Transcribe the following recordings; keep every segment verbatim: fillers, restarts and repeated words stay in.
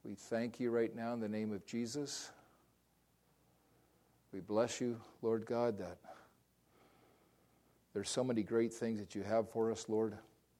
We thank you right now in the name of Jesus. We bless you, Lord God, that there's so many great things that you have for us, Lord.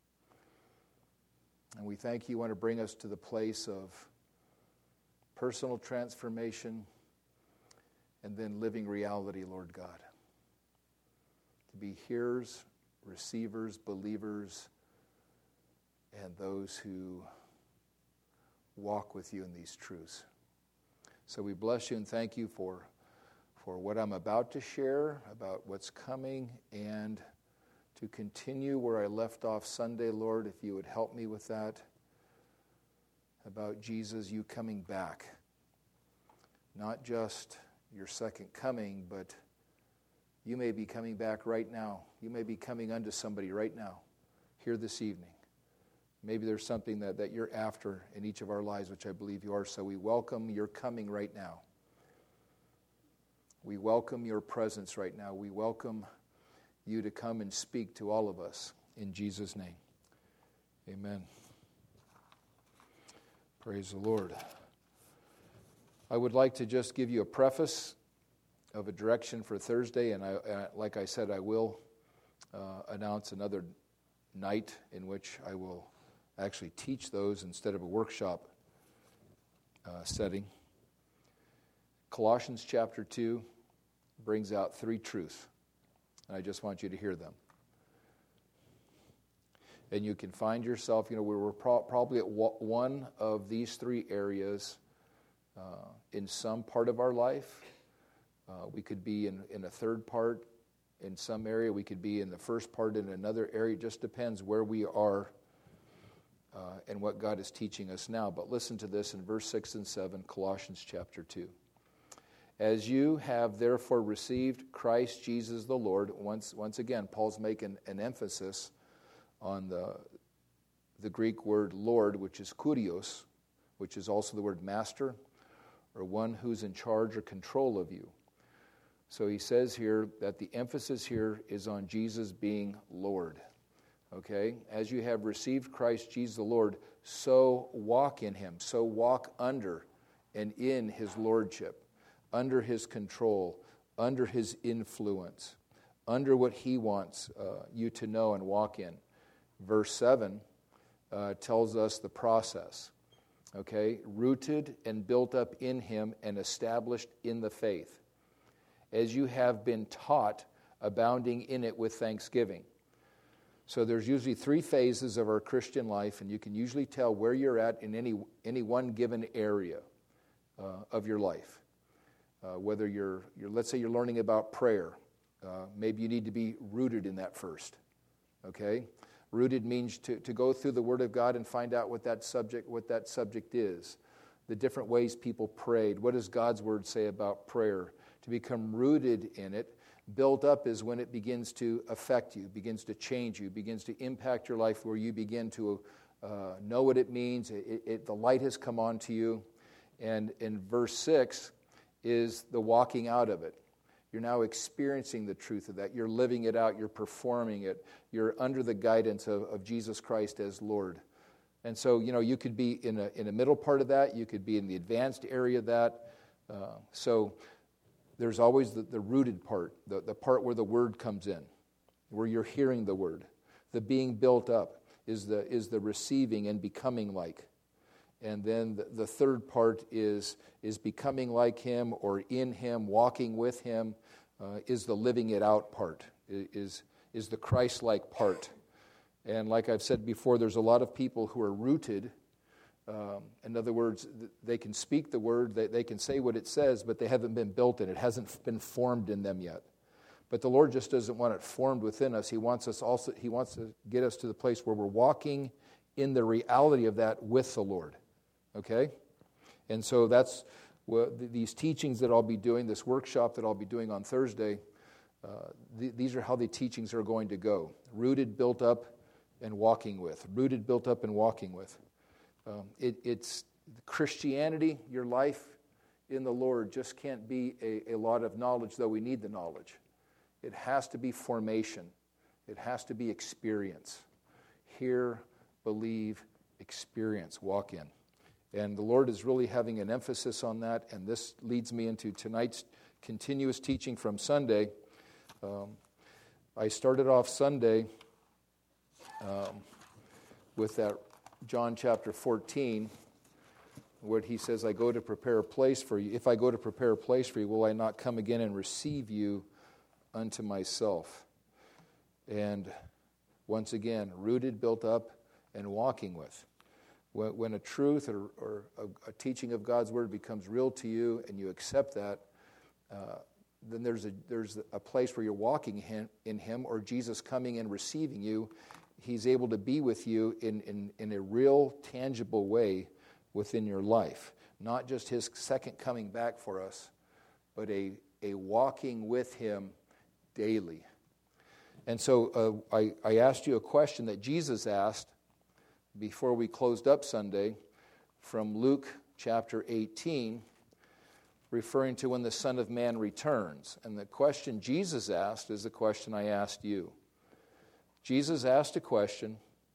And we thank you, you want to bring us to the place of personal transformation and then living reality, Lord God. To be hearers, receivers, believers, and those who walk with you in these truths. So we bless you and thank you for, for what I'm about to share, about what's coming, and to continue where I left off Sunday, Lord, if you would help me with that, about Jesus, you coming back. Not just your second coming, but you may be coming back right now. You may be coming unto somebody right now, here this evening. Maybe there's something that, that you're after in each of our lives, which I believe you are. So we welcome your coming right now. We welcome your presence right now. We welcome you to come and speak to all of us. In Jesus' name, amen. Praise the Lord. I would like to just give you a preface of a direction for Thursday. And I, uh, like I said, I will uh, announce another night in which I will actually teach those instead of a workshop uh, setting. Colossians chapter two brings out three truths, and I just want you to hear them. And you can find yourself, you know, we were pro- probably at w- one of these three areas uh, in some part of our life. Uh, we could be in, in a third part in some area. We could be in the first part in another area. It just depends where we are Uh, and what God is teaching us now. But listen to this in verse six and seven, Colossians chapter two. As you have therefore received Christ Jesus the Lord, once once again, Paul's making an emphasis on the, the Greek word Lord, which is kurios, which is also the word master, or one who's in charge or control of you. So he says here that the emphasis here is on Jesus being Lord. Okay, as you have received Christ Jesus the Lord, so walk in him, so walk under and in his lordship, under his control, under his influence, under what he wants uh, you to know and walk in. Verse seven uh, tells us the process, okay, rooted and built up in him and established in the faith, as you have been taught, abounding in it with thanksgiving. So there's usually three phases of our Christian life, and you can usually tell where you're at in any any one given area uh, of your life. Uh, whether you're, you're, let's say you're learning about prayer, uh, maybe you need to be rooted in that first. Okay, rooted means to, to go through the Word of God and find out what that subject what that subject is, the different ways people prayed. What does God's Word say about prayer? To become rooted in it. Built up is when it begins to affect you, begins to change you, begins to impact your life, where you begin to uh, know what it means. It, it, the light has come on to you. And in verse six is the walking out of it. You're now experiencing the truth of that. You're living it out. You're performing it. You're under the guidance of, of Jesus Christ as Lord. And so, you know, you could be in a, in a middle part of that. You could be in the advanced area of that. Uh, so... There's always the, the rooted part, the, the part where the word comes in, where you're hearing the word. The being built up is the is the receiving and becoming like. And then the, the third part is, is becoming like him or in him, walking with him, uh, is the living it out part, is, is the Christ-like part. And like I've said before, there's a lot of people who are rooted. Um, in other words, they can speak the word, they, they can say what it says, but they haven't been built in it. It hasn't been formed in them yet. But the Lord just doesn't want it formed within us. He wants us also. He wants to get us to the place where we're walking in the reality of that with the Lord. Okay? And so that's what these teachings that I'll be doing, this workshop that I'll be doing on Thursday, uh, th- these are how the teachings are going to go. Rooted, built up, and walking with. Rooted, built up, and walking with. Um, it, it's Christianity, your life in the Lord just can't be a, a lot of knowledge, though we need the knowledge. It has to be formation. It has to be experience. Hear, believe, experience, walk in. And the Lord is really having an emphasis on that, and this leads me into tonight's continuous teaching from Sunday. Um, I started off Sunday um, with that John chapter fourteen, where he says, I go to prepare a place for you. If I go to prepare a place for you, will I not come again and receive you unto myself? And once again, rooted, built up, and walking with. When, when a truth or, or a, a teaching of God's Word becomes real to you and you accept that, uh, then there's a, there's a place where you're walking him, in Him, or Jesus coming and receiving you. He's able to be with you in, in, in a real, tangible way within your life. Not just His second coming back for us, but a, a walking with Him daily. And so uh, I, I asked you a question that Jesus asked before we closed up Sunday from Luke chapter eighteen, referring to when the Son of Man returns. And the question Jesus asked is the question I asked you. Jesus asked a question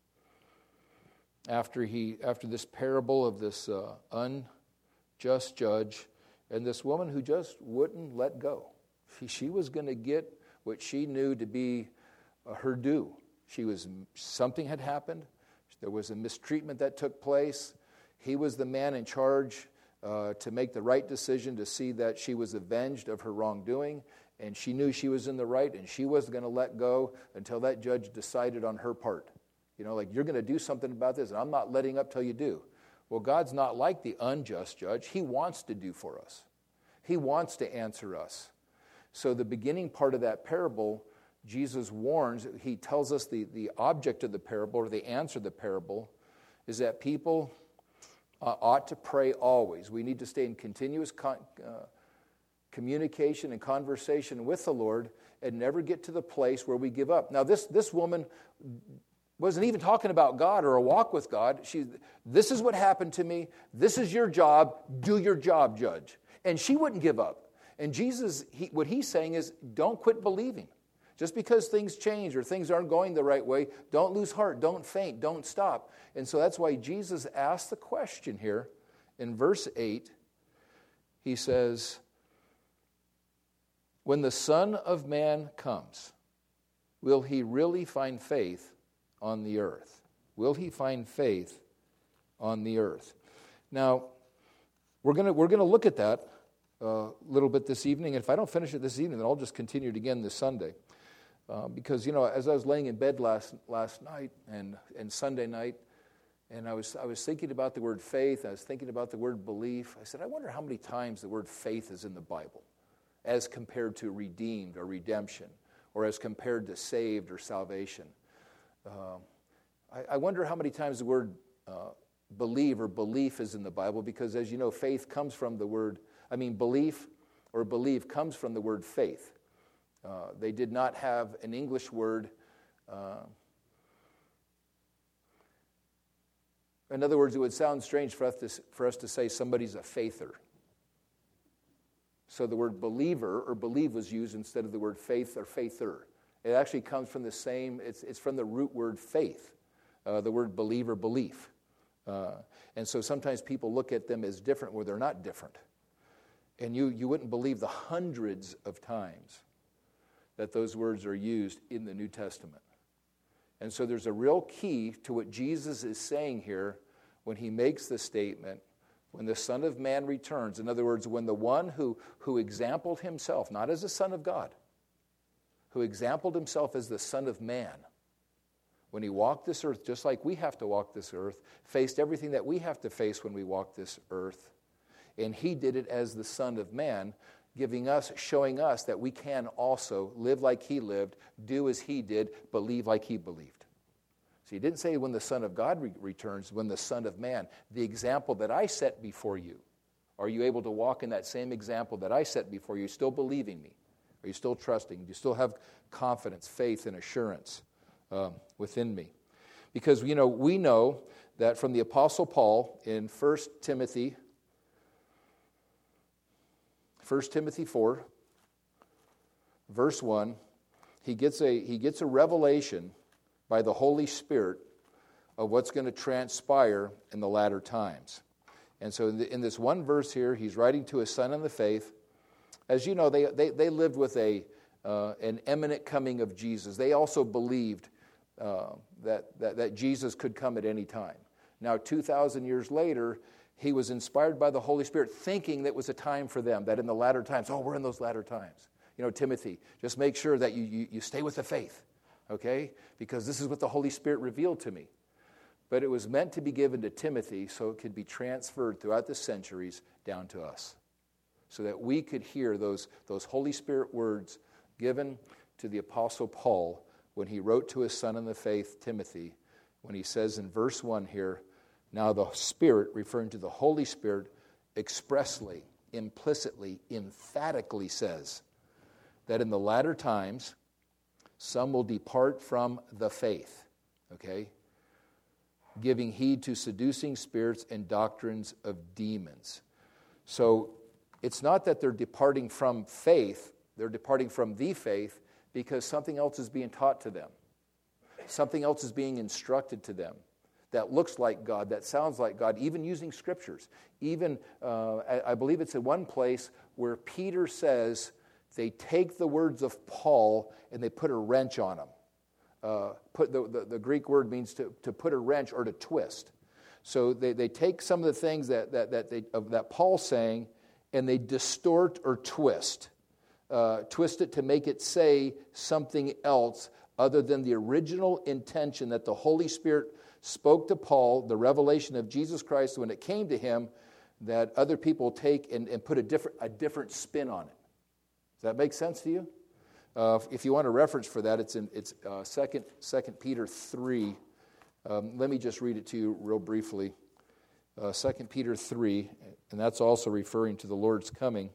after he after this parable of this uh, unjust judge and this woman who just wouldn't let go. She, she was going to get what she knew to be uh, her due. She was something had happened. There was a mistreatment that took place. He was the man in charge uh, to make the right decision, to see that she was avenged of her wrongdoing, and she knew she was in the right, and she wasn't going to let go until that judge decided on her part. You know, like, you're going to do something about this, and I'm not letting up till you do. Well, God's not like the unjust judge. He wants to do for us. He wants to answer us. So the beginning part of that parable, Jesus warns, he tells us the, the object of the parable, or the answer of the parable, is that people uh, ought to pray always. We need to stay in continuous con- uh, communication and conversation with the Lord and never get to the place where we give up. Now, this, this woman wasn't even talking about God or a walk with God. She, this is what happened to me. This is your job. Do your job, judge. And she wouldn't give up. And Jesus, he, what he's saying is, don't quit believing. Just because things change or things aren't going the right way, don't lose heart, don't faint, don't stop. And so that's why Jesus asked the question here in verse eight. He says, when the Son of Man comes, will he really find faith on the earth? Will he find faith on the earth? Now, we're going to we're going to look at that a little bit this evening. And if I don't finish it this evening, then I'll just continue it again this Sunday. Uh, because, you know, as I was laying in bed last last night and, and Sunday night, and I was I was thinking about the word faith, I was thinking about the word belief, I said, I wonder how many times the word faith is in the Bible as compared to redeemed or redemption, or as compared to saved or salvation. Uh, I, I wonder how many times the word uh, believe or belief is in the Bible, because, as you know, faith comes from the word, I mean, belief or believe comes from the word faith. Uh, they did not have an English word. Uh, in other words, it would sound strange for us, to, for us to say somebody's a faither. So the word believer or believe was used instead of the word faith or faither. It actually comes from the same, it's, it's from the root word faith, uh, the word believe or belief. Uh, and so sometimes people look at them as different where they're not different. And you, you wouldn't believe the hundreds of times that those words are used in the New Testament. And so there's a real key to what Jesus is saying here when he makes the statement, when the Son of Man returns. In other words, when the one who, who exampled himself, not as a Son of God, who exampled himself as the Son of Man, when he walked this earth, just like we have to walk this earth, faced everything that we have to face when we walk this earth, and he did it as the Son of Man, giving us, showing us that we can also live like he lived, do as he did, believe like he believed. So he didn't say when the Son of God re- returns, when the Son of Man, the example that I set before you, are you able to walk in that same example that I set before you? Are you still believing me? Are you still trusting? Do you still have confidence, faith, and assurance um, within me? Because, you know, we know that from the Apostle Paul in First Timothy First Timothy four, verse one, he gets a he gets a revelation by the Holy Spirit of what's going to transpire in the latter times. And so in, the, in this one verse here, he's writing to his son in the faith. As you know, they, they, they lived with a uh, an imminent coming of Jesus. They also believed uh, that, that, that Jesus could come at any time. Now, two thousand years later, he was inspired by the Holy Spirit, thinking that it was a time for them, that in the latter times, oh, we're in those latter times. You know, Timothy, just make sure that you, you, you stay with the faith, okay? Because this is what the Holy Spirit revealed to me. But it was meant to be given to Timothy so it could be transferred throughout the centuries down to us, so that we could hear those, those Holy Spirit words given to the Apostle Paul when he wrote to his son in the faith, Timothy, when he says in verse one here, now the Spirit, referring to the Holy Spirit, expressly, implicitly, emphatically says that in the latter times, some will depart from the faith, okay, giving heed to seducing spirits and doctrines of demons. So it's not that they're departing from faith, they're departing from the faith because something else is being taught to them. Something else is being instructed to them that looks like God, that sounds like God, even using scriptures. Even, uh, I, I believe it's in one place where Peter says they take the words of Paul and they put a wrench on them. Uh, put the, the, the Greek word means to, to put a wrench or to twist. So they, they take some of the things that, that, that, they, of, that Paul's saying and they distort or twist. Uh, twist it to make it say something else other than the original intention that the Holy Spirit spoke to Paul, the revelation of Jesus Christ when it came to him, that other people take and, and put a different, a different spin on it. Does that make sense to you? Uh, if you want a reference for that, it's in it's uh, Second Peter three. Um, let me just read it to you real briefly. Uh, Second Peter three, and that's also referring to the Lord's coming.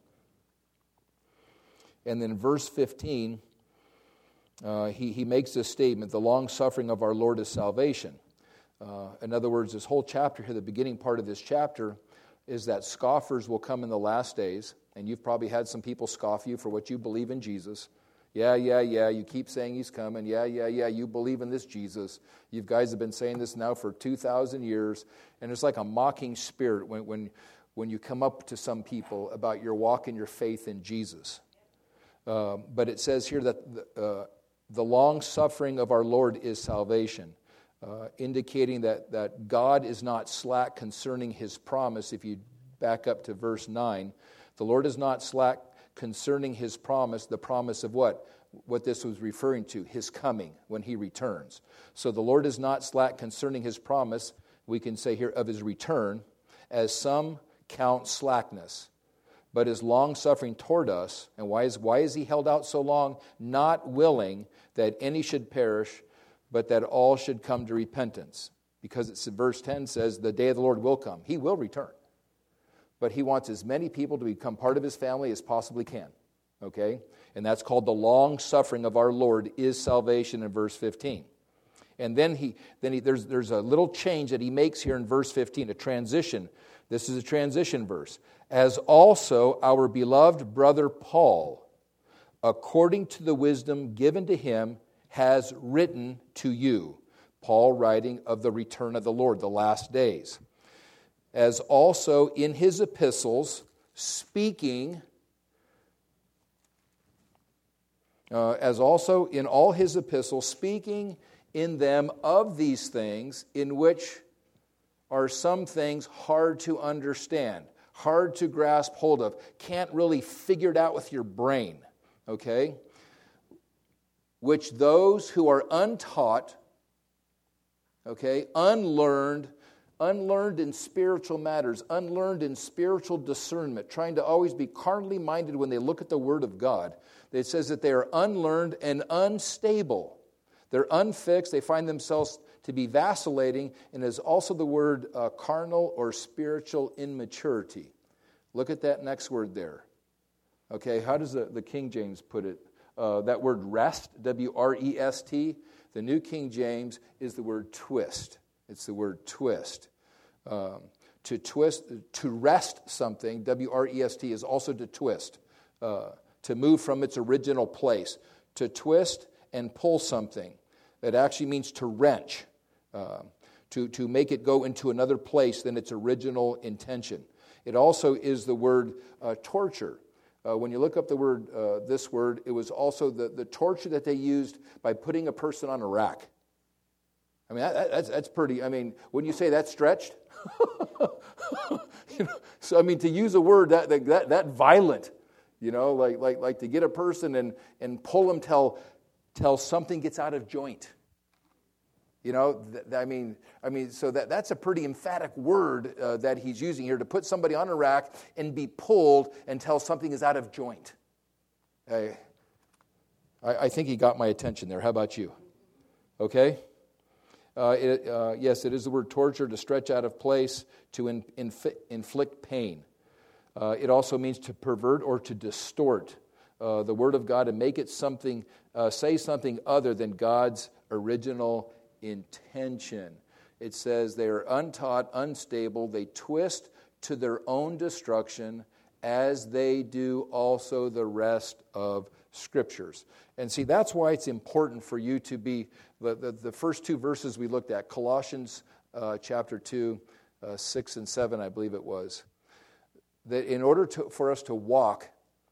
And then verse fifteen, uh, he, he makes this statement, the long-suffering of our Lord is salvation. Uh, in other words, this whole chapter here, the beginning part of this chapter, is that scoffers will come in the last days, and you've probably had some people scoff you for what you believe in Jesus. Yeah, yeah, yeah, you keep saying he's coming. Yeah, yeah, yeah, you believe in this Jesus. You guys have been saying this now for two thousand years, and it's like a mocking spirit when, when, when you come up to some people about your walk and your faith in Jesus. Um, but it says here that the, uh, the long suffering of our Lord is salvation, uh, indicating that, that God is not slack concerning his promise. If you back up to verse nine, the Lord is not slack concerning his promise, the promise of what? What this was referring to, his coming when he returns. So the Lord is not slack concerning his promise, we can say here, of his return, as some count slackness, but is long-suffering toward us. And why is, why is he held out so long? Not willing that any should perish, but that all should come to repentance. Because it's in verse ten says, the day of the Lord will come. He will return. But he wants as many people to become part of his family as possibly can. Okay? And that's called the long-suffering of our Lord is salvation in verse fifteen. And then he, then he, there's, there's a little change that he makes here in verse fifteen, a transition. This is a transition verse. As also our beloved brother Paul, according to the wisdom given to him, has written to you. Paul writing of the return of the Lord, the last days. As also in his epistles, speaking, uh, as also in all his epistles, speaking in them of these things, in which are some things hard to understand, hard to grasp hold of, can't really figure it out with your brain, okay? Which those who are untaught, okay, unlearned, unlearned in spiritual matters, unlearned in spiritual discernment, trying to always be carnally minded when they look at the Word of God. It says that they are unlearned and unstable. They're unfixed. They find themselves to be vacillating, and is also the word uh, carnal or spiritual immaturity. Look at that next word there. Okay, how does the, the King James put it? Uh, that word rest, W R E S T, the New King James is the word twist. It's the word twist. Um, to twist, to rest something, W R E S T, is also to twist, uh, to move from its original place. To twist and pull something. It actually means to wrench. Uh, to, to make it go into another place than its original intention. It also is the word uh, torture. Uh, when you look up the word, uh, this word, it was also the, the torture that they used by putting a person on a rack. I mean, that, that's, that's pretty, I mean, wouldn't you say that's stretched? You know, so, I mean, to use a word that that, that violent, you know, like like like to get a person and, and pull them till, till something gets out of joint. You know, th- I mean, I mean, so that, that's a pretty emphatic word uh, that he's using here, to put somebody on a rack and be pulled until something is out of joint. I, I, I think he got my attention there. How about you? Okay? Uh, it, uh, yes, it is the word torture, to stretch out of place, to in, infi- inflict pain. Uh, it also means to pervert or to distort uh, the word of God and make it something, uh, say something other than God's original intention. It says they are untaught, unstable, they twist to their own destruction, as they do also the rest of Scriptures. And see, that's why it's important for you to be, the, the, the first two verses we looked at, Colossians uh, chapter two, uh, six and seven, I believe it was, that in order to, for us to walk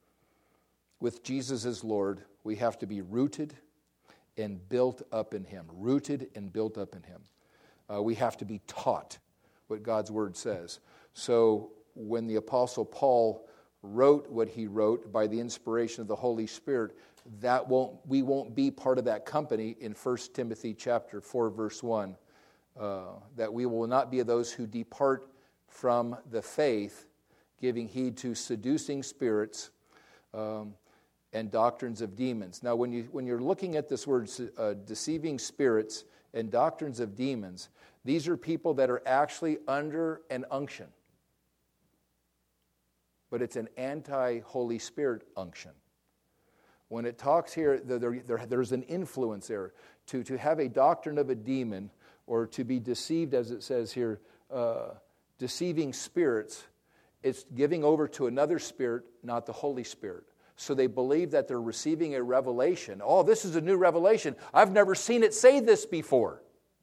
with Jesus as Lord, we have to be rooted and built up in Him. Rooted and built up in Him. Uh, we have to be taught what God's Word says. So when the Apostle Paul wrote what he wrote by the inspiration of the Holy Spirit, that won't we won't be part of that company in First Timothy chapter four, verse one, uh, that we will not be of those who depart from the faith, giving heed to seducing spirits um, and doctrines of demons. Now, when, you, when you're looking at this word, uh, deceiving spirits and doctrines of demons, these are people that are actually under an unction. But it's an anti-Holy Spirit unction. When it talks here, there, there, there's an influence there. To, to have a doctrine of a demon, or to be deceived, as it says here, uh, deceiving spirits, it's giving over to another spirit, not the Holy Spirit. So they believe that they're receiving a revelation. Oh, this is a new revelation. I've never seen it say this before.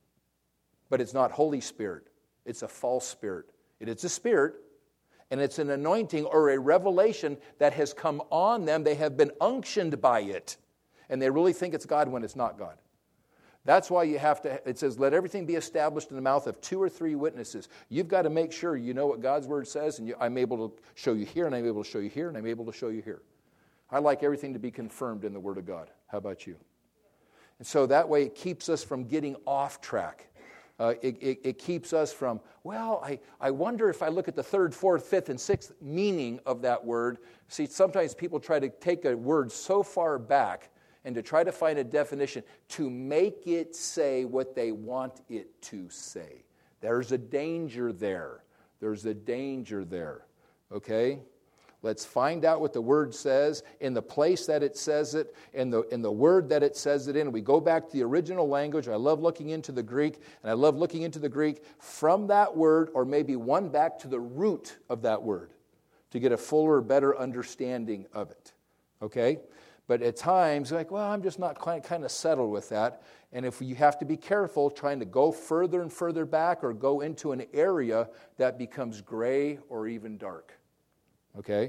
But it's not Holy Spirit. It's a false spirit. It is a spirit, and it's an anointing or a revelation that has come on them. They have been unctioned by it. And they really think it's God when it's not God. That's why you have to, it says, let everything be established in the mouth of two or three witnesses. You've got to make sure you know what God's Word says, and you, I'm able to show you here, and I'm able to show you here, and I'm able to show you here. I like everything to be confirmed in the Word of God. How about you? And so that way it keeps us from getting off track. Uh, it, it, it keeps us from, well, I, I wonder if I look at the third, fourth, fifth, and sixth meaning of that word. See, sometimes people try to take a word so far back and to try to find a definition to make it say what they want it to say. There's a danger there. There's a danger there. Okay? Let's find out what the Word says in the place that it says it, in the, in the word that it says it in. We go back to the original language. I love looking into the Greek, and I love looking into the Greek from that word, or maybe one back to the root of that word to get a fuller, better understanding of it. Okay? But at times, like, well, I'm just not quite kind of settled with that. And if you have to be careful trying to go further and further back or go into an area that becomes gray or even dark. Okay?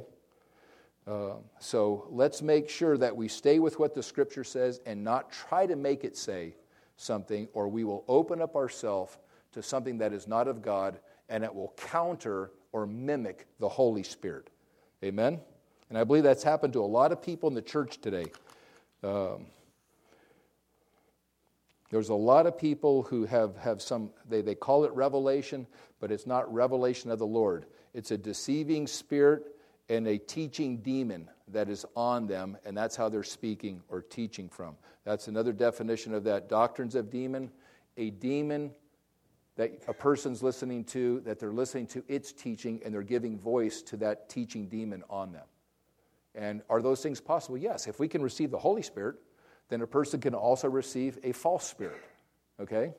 Uh, so let's make sure that we stay with what the Scripture says and not try to make it say something, or we will open up ourselves to something that is not of God, and it will counter or mimic the Holy Spirit. Amen? And I believe that's happened to a lot of people in the church today. Um, there's a lot of people who have, have some, they, they call it revelation, but it's not revelation of the Lord. It's a deceiving spirit and a teaching demon that is on them, and that's how they're speaking or teaching from. That's another definition of that. Doctrines of demon, a demon that a person's listening to, that they're listening to its teaching, and they're giving voice to that teaching demon on them. And are those things possible? Yes. If we can receive the Holy Spirit, then a person can also receive a false spirit. Okay?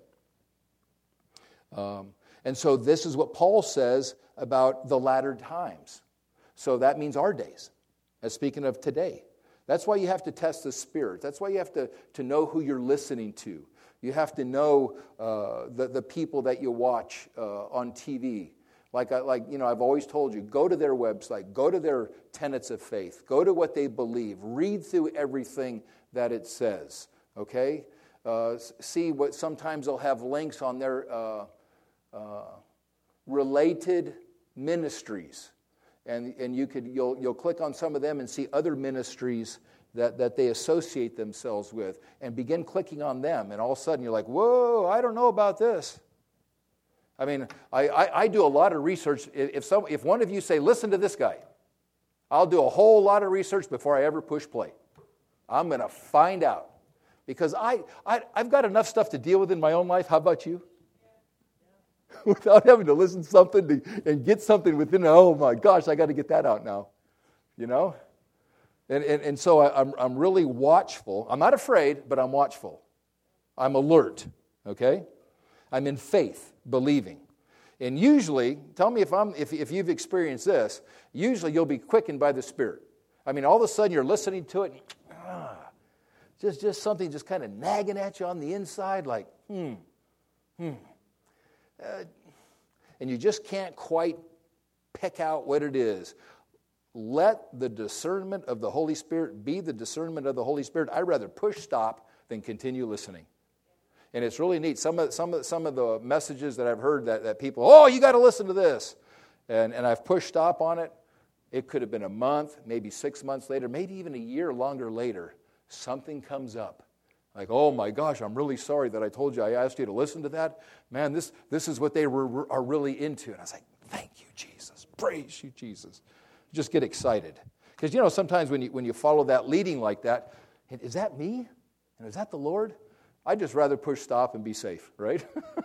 Um, and so this is what Paul says about the latter times. So that means our days, as speaking of today. That's why you have to test the Spirit. That's why you have to, to know who you're listening to. You have to know uh, the, the people that you watch uh, on T V. Like, I, like, you know, I've always told you, go to their website, go to their tenets of faith, go to what they believe, read through everything that it says, okay? Uh, see what, sometimes they'll have links on their uh, uh, related ministries. And, and you could, you'll, you'll click on some of them and see other ministries that, that they associate themselves with, and begin clicking on them, and all of a sudden you're like, whoa, I don't know about this. I mean, I, I, I do a lot of research. If some, if one of you say, listen to this guy, I'll do a whole lot of research before I ever push play. I'm going to find out. Because I, I, I've got enough stuff to deal with in my own life. How about you? Without having to listen to something to, and get something within, oh my gosh, I got to get that out now. You know? And, and, and so I, I'm, I'm really watchful. I'm not afraid, but I'm watchful. I'm alert, okay? I'm in faith, believing. And usually, tell me if I'm if, if you've experienced this, usually you'll be quickened by the Spirit. I mean, all of a sudden you're listening to it, and, ah, just, just something just kind of nagging at you on the inside, like, hmm, hmm. Uh, and you just can't quite pick out what it is. Let the discernment of the Holy Spirit be the discernment of the Holy Spirit. I'd rather push stop than continue listening. And it's really neat. Some of some of some of the messages that I've heard that, that people, oh, you got to listen to this. And and I've pushed stop on it. It could have been a month, maybe six months later, maybe even a year longer later. Something comes up. Like, oh my gosh, I'm really sorry that I told you I asked you to listen to that. Man, this, this is what they were, are really into. And I was like, thank you, Jesus. Praise you, Jesus. Just get excited. Because, you know, sometimes when you, when you follow that leading like that, is that me? And is that the Lord? I'd just rather push stop and be safe, right?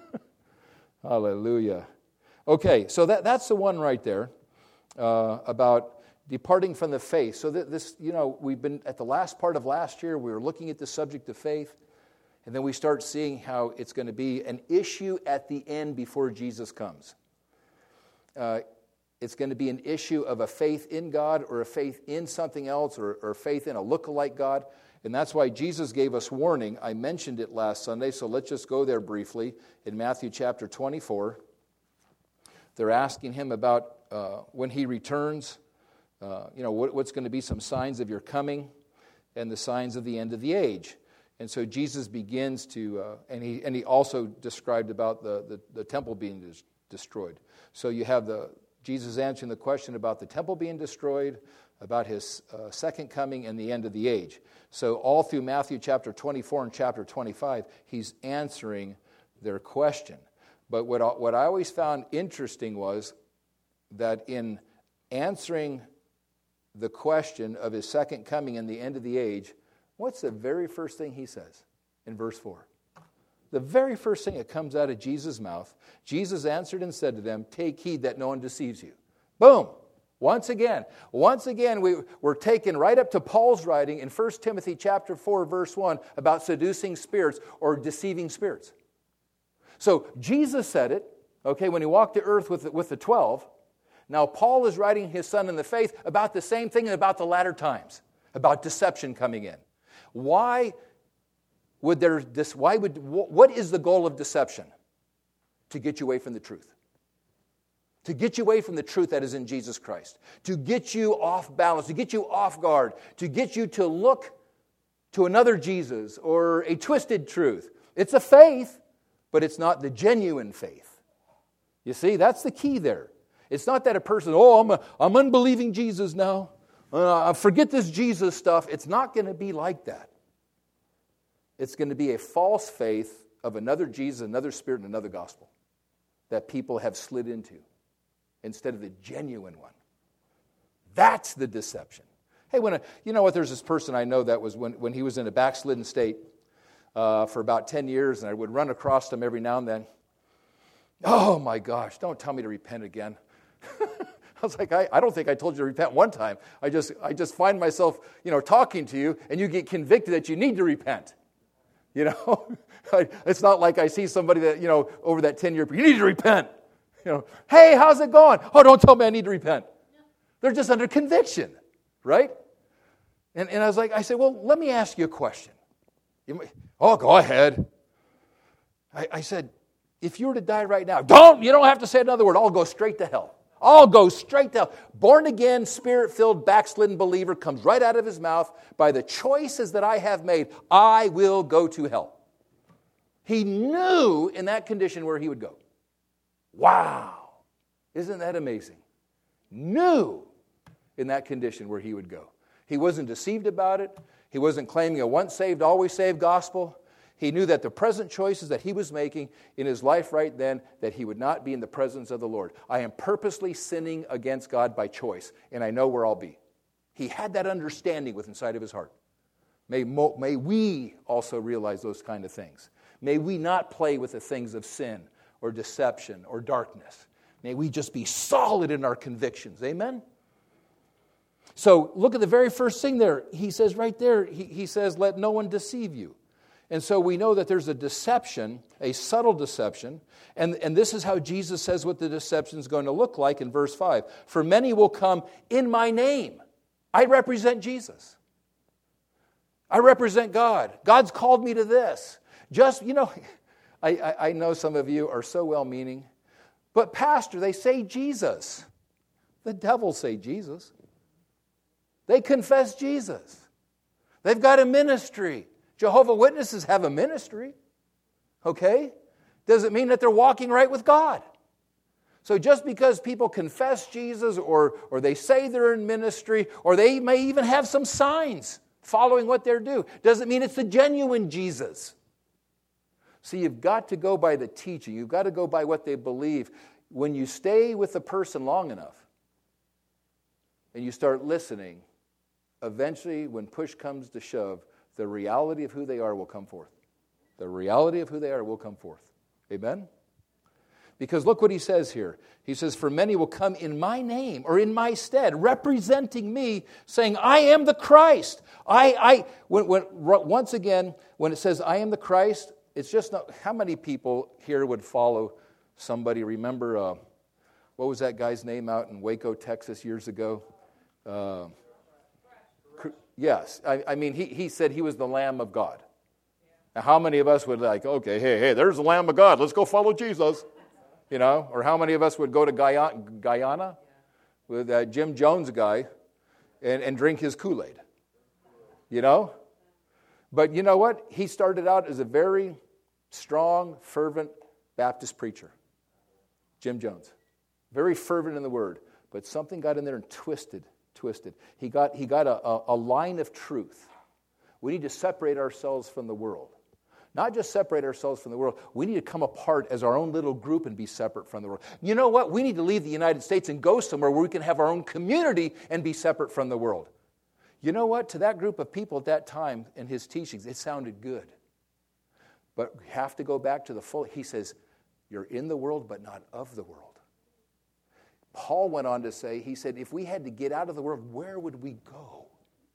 Hallelujah. Okay, so that, that's the one right there uh, about departing from the faith. So that this, you know, we've been at the last part of last year, we were looking at the subject of faith, and then we start seeing how it's going to be an issue at the end before Jesus comes. Uh, it's going to be an issue of a faith in God or a faith in something else or, or faith in a lookalike God. And that's why Jesus gave us warning. I mentioned it last Sunday, so let's just go there briefly. In Matthew chapter twenty-four, they're asking him about uh, when he returns, uh, you know, what, what's going to be some signs of your coming and the signs of the end of the age. And so Jesus begins to, uh, and he and he also described about the, the, the temple being des- destroyed. So you have the Jesus answering the question about the temple being destroyed, about his uh, second coming and the end of the age. So all through Matthew chapter twenty-four and chapter twenty-five, he's answering their question. But what I, what I always found interesting was that in answering the question of his second coming and the end of the age, what's the very first thing he says in verse four? The very first thing that comes out of Jesus' mouth, Jesus answered and said to them, take heed that no one deceives you. Boom. Once again, once again, we, we're taken right up to Paul's writing in First Timothy chapter four, verse one, about seducing spirits or deceiving spirits. So Jesus said it, okay, when he walked the earth with the, with the twelve. Now Paul is writing his son in the faith about the same thing and about the latter times, about deception coming in. Why would there this? Why would what is the goal of deception? To get you away from the truth. To get you away from the truth that is in Jesus Christ. To get you off balance, to get you off guard, to get you to look to another Jesus or a twisted truth. It's a faith, but it's not the genuine faith. You see, that's the key there. It's not that a person, oh, I'm, a, I'm unbelieving Jesus now. Uh, forget this Jesus stuff. It's not going to be like that. It's going to be a false faith of another Jesus, another spirit, and another gospel that people have slid into, instead of the genuine one. That's the deception. Hey, when a, you know what, there's this person I know that was when, when he was in a backslidden state uh, for about ten years, and I would run across him every now and then. Oh my gosh, don't tell me to repent again. I was like, I, I don't think I told you to repent one time. I just I just find myself, you know, talking to you, and you get convicted that you need to repent. You know, it's not like I see somebody that, you know, over that ten-year period, you need to repent. You know, hey, how's it going? Oh, don't tell me I need to repent. They're just under conviction, right? And, and I was like, I said, well, let me ask you a question. You might, oh, go ahead. I, I said, if you were to die right now, don't, you don't have to say another word. I'll go straight to hell. I'll go straight to hell. Born again, spirit-filled, backslidden believer comes right out of his mouth. By the choices that I have made, I will go to hell. He knew in that condition where he would go. Wow. Isn't that amazing? Knew in that condition where he would go. He wasn't deceived about it. He wasn't claiming a once saved, always saved gospel. He knew that the present choices that he was making in his life right then, that he would not be in the presence of the Lord. I am purposely sinning against God by choice, and I know where I'll be. He had that understanding within inside of his heart. May, mo- may we also realize those kind of things. May we not play with the things of sin or deception or darkness. May we just be solid in our convictions. Amen? So look at the very first thing there. He says right there, he, he says, let no one deceive you. And so we know that there's a deception, a subtle deception, and, and this is how Jesus says what the deception is going to look like in verse five. For many will come in my name. I represent Jesus. I represent God. God's called me to this. Just, you know, I, I, I know some of you are so well-meaning, but pastor, they say Jesus. The devil say Jesus. They confess Jesus. They've got a ministry. Jehovah's Witnesses have a ministry. Okay? Does it mean that they're walking right with God? So just because people confess Jesus or, or they say they're in ministry or they may even have some signs following what they're doing, doesn't mean it's the genuine Jesus. See, you've got to go by the teaching. You've got to go by what they believe. When you stay with a person long enough and you start listening, eventually when push comes to shove, the reality of who they are will come forth. The reality of who they are will come forth. Amen? Because look what he says here. He says, for many will come in my name or in my stead, representing me, saying, I am the Christ. I, I, when, when, once again, when it says, I am the Christ, it's just not, how many people here would follow somebody? Remember, uh, what was that guy's name out in Waco, Texas years ago? Uh, Yes, I, I mean, he, he said he was the Lamb of God. Now, how many of us would like, okay, hey, hey, there's the Lamb of God. Let's go follow Jesus. You know, or how many of us would go to Guyana, Guyana with that Jim Jones guy and, and drink his Kool-Aid? You know? But you know what? He started out as a very strong, fervent Baptist preacher. Jim Jones. Very fervent in the word. But something got in there and twisted Twisted. He got, he got a, a, a line of truth. We need to separate ourselves from the world. Not just separate ourselves from the world. We need to come apart as our own little group and be separate from the world. You know what? We need to leave the United States and go somewhere where we can have our own community and be separate from the world. You know what? To that group of people at that time in his teachings, it sounded good. But we have to go back to the full. He says, you're in the world, but not of the world. Paul went on to say, he said, if we had to get out of the world, where would we go?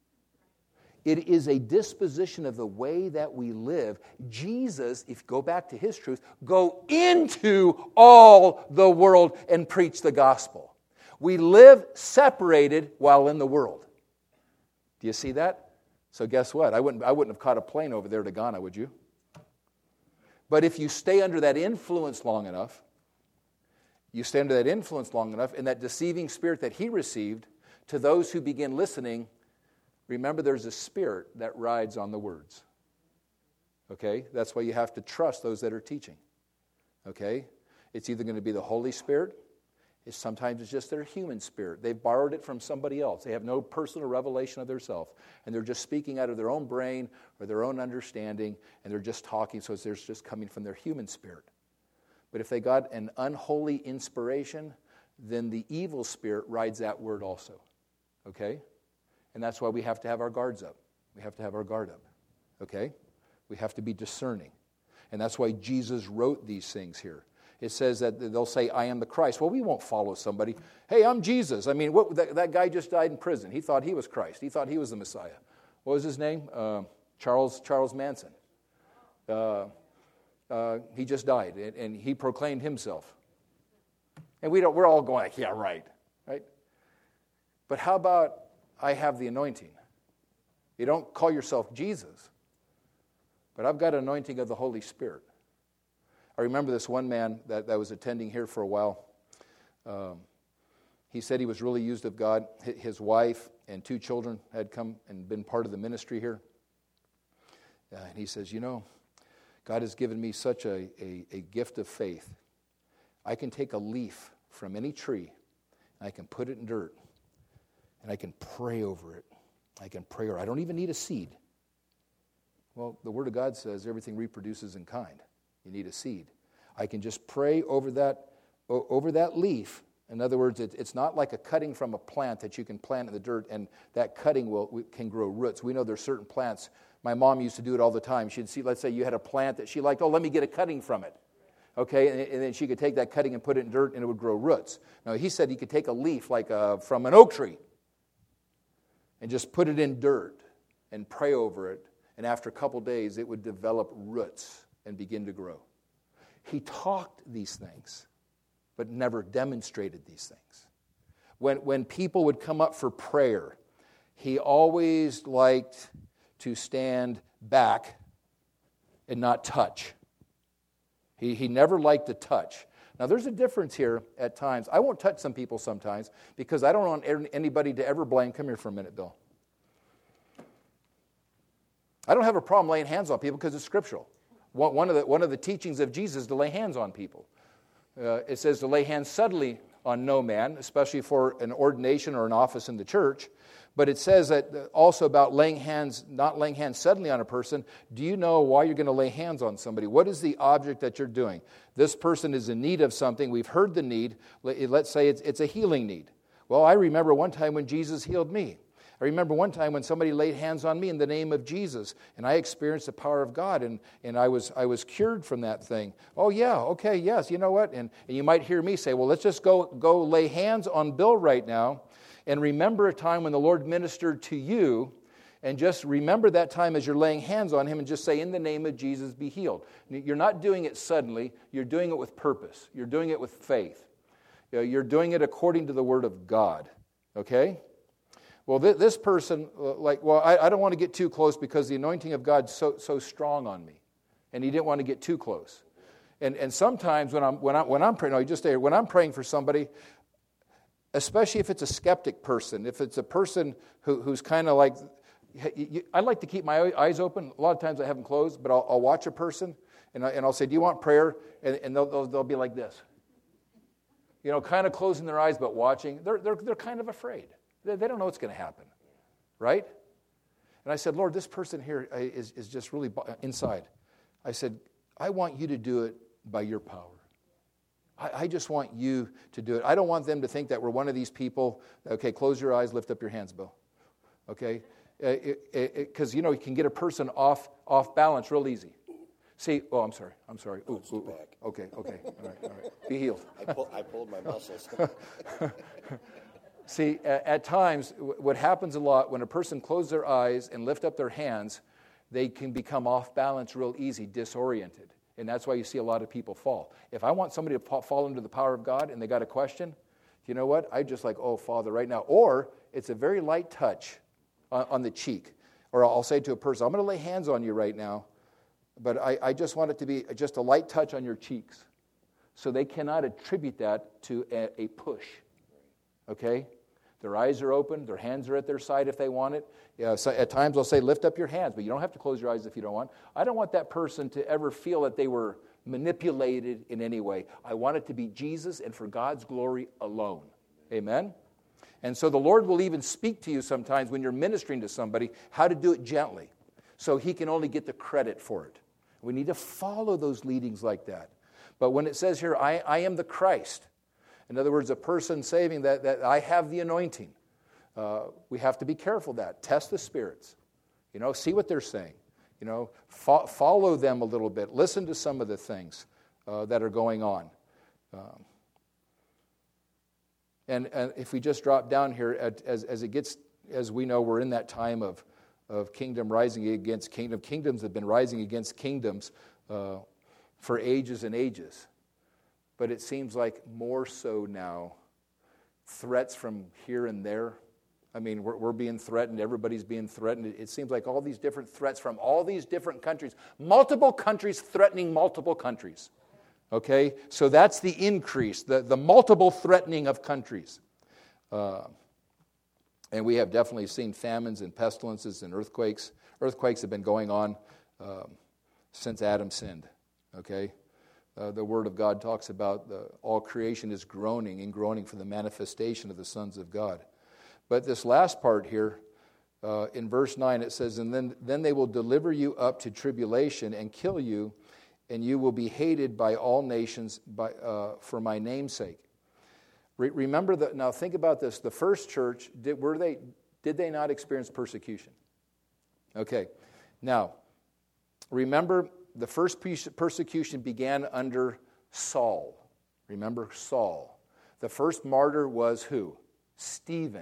It is a disposition of the way that we live. Jesus, if you go back to his truth, go into all the world and preach the gospel. We live separated while in the world. Do you see that? So guess what? I wouldn't, I wouldn't have caught a plane over there to Ghana, would you? But if you stay under that influence long enough, you stay under that influence long enough, and that deceiving spirit that he received, to those who begin listening, remember there's a spirit that rides on the words. Okay? That's why you have to trust those that are teaching. Okay? It's either going to be the Holy Spirit, it's sometimes it's just their human spirit. They've borrowed it from somebody else. They have no personal revelation of themselves, and they're just speaking out of their own brain or their own understanding, and they're just talking, so it's just coming from their human spirit. But if they got an unholy inspiration, then the evil spirit rides that word also. Okay? And that's why we have to have our guards up. We have to have our guard up. Okay? We have to be discerning. And that's why Jesus wrote these things here. It says that they'll say, I am the Christ. Well, we won't follow somebody. Hey, I'm Jesus. I mean, what, that, that guy just died in prison. He thought he was Christ. He thought he was the Messiah. What was his name? Uh, Charles Charles Manson. Uh, uh, he just died, and, and he proclaimed himself. And we don't, we're all going like, yeah, right, right? But how about I have the anointing? You don't call yourself Jesus, but I've got anointing of the Holy Spirit. I remember this one man that, that was attending here for a while. Um, he said he was really used of God. His wife and two children had come and been part of the ministry here. Uh, and he says, you know, God has given me such a, a, a gift of faith. I can take a leaf from any tree, and I can put it in dirt, and I can pray over it. I can pray over it. I don't even need a seed. Well, the Word of God says everything reproduces in kind. You need a seed. I can just pray over that over that leaf. In other words, it, it's not like a cutting from a plant that you can plant in the dirt, and that cutting will can grow roots. We know there's certain plants. My mom used to do it all the time. She'd see, let's say you had a plant that she liked. Oh, let me get a cutting from it. Okay, and, and then she could take that cutting and put it in dirt, and it would grow roots. Now, he said he could take a leaf like a, from an oak tree and just put it in dirt and pray over it. And after a couple days, it would develop roots and begin to grow. He talked these things, but never demonstrated these things. When, when people would come up for prayer, he always liked to stand back and not touch. He, he never liked to touch. Now, there's a difference here at times. I won't touch some people sometimes because I don't want anybody to ever blame. Come here for a minute, Bill. I don't have a problem laying hands on people because it's scriptural. One of the, one of the teachings of Jesus is to lay hands on people. Uh, it says to lay hands suddenly on no man, especially for an ordination or an office in the church. But it says that also about laying hands, not laying hands suddenly on a person. Do you know why you're going to lay hands on somebody? What is the object that you're doing? This person is in need of something. We've heard the need. Let's say it's, it's a healing need. Well, I remember one time when Jesus healed me. I remember one time when somebody laid hands on me in the name of Jesus, and I experienced the power of God, and, and I was I was cured from that thing. Oh, yeah, okay, yes, you know what? And, and you might hear me say, well, let's just go, go lay hands on Bill right now, and remember a time when the Lord ministered to you, and just remember that time as you're laying hands on him, and just say, in the name of Jesus, be healed. You're not doing it suddenly. You're doing it with purpose. You're doing it with faith. You're doing it according to the Word of God, okay? Well, this person, like, well, I, I don't want to get too close because the anointing of God's so so strong on me, and he didn't want to get too close. And and sometimes when I'm when I'm when I'm praying, no, you just stay here. When I'm praying for somebody, especially if it's a skeptic person, if it's a person who who's kind of like, I like to keep my eyes open. A lot of times I have them closed, but I'll, I'll watch a person and I, and I'll say, "Do you want prayer?" And, and they'll, they'll they'll be like this, you know, kind of closing their eyes but watching. They're they're they're kind of afraid. They don't know what's going to happen, right? And I said, Lord, this person here is, is just really inside. I said, I want you to do it by your power. I, I just want you to do it. I don't want them to think that we're one of these people. Okay, close your eyes, lift up your hands, Bill. Okay? Because, you know, you can get a person off off balance real easy. See, oh, I'm sorry. I'm sorry. Ooh, ooh, ooh. Okay, okay. All right, all right. Be healed. I, pull, I pulled my muscles. See, at times, what happens a lot, when a person closes their eyes and lift up their hands, they can become off balance real easy, disoriented. And that's why you see a lot of people fall. If I want somebody to fall into the power of God and they got a question, you know what? I just like, oh, Father, right now. Or it's a very light touch on, on the cheek. Or I'll say to a person, I'm going to lay hands on you right now, but I, I just want it to be just a light touch on your cheeks. So they cannot attribute that to a, a push. Okay? Their eyes are open. Their hands are at their side if they want it. Yeah, so at times I'll say, lift up your hands, but you don't have to close your eyes if you don't want. I don't want that person to ever feel that they were manipulated in any way. I want it to be Jesus and for God's glory alone. Amen? And so the Lord will even speak to you sometimes when you're ministering to somebody how to do it gently so he can only get the credit for it. We need to follow those leadings like that. But when it says here, I, I am the Christ, in other words, a person saving that, that I have the anointing. Uh, we have to be careful of that. Test the spirits. You know, see what they're saying. You know, fo- follow them a little bit. Listen to some of the things uh, that are going on. Um, and, and if we just drop down here, at, as, as it gets, as we know, we're in that time of, of kingdom rising against kingdom. Kingdoms have been rising against kingdoms uh, for ages and ages. But it seems like more so now, threats from here and there. I mean, we're, we're being threatened. Everybody's being threatened. It, it seems like all these different threats from all these different countries. Multiple countries threatening multiple countries. Okay? So that's the increase, the, the multiple threatening of countries. Uh, and we have definitely seen famines and pestilences and earthquakes. Earthquakes have been going on um, since Adam sinned. Okay? Uh, the Word of God talks about the, all creation is groaning and groaning for the manifestation of the sons of God. But this last part here, uh, in verse nine, it says, And then, then they will deliver you up to tribulation and kill you, and you will be hated by all nations by, uh, for my name's sake. Re- remember that. Now think about this. The first church, did, were they, did they not experience persecution? Okay. Now, remember, the first persecution began under Saul. Remember Saul. The first martyr was who? Stephen.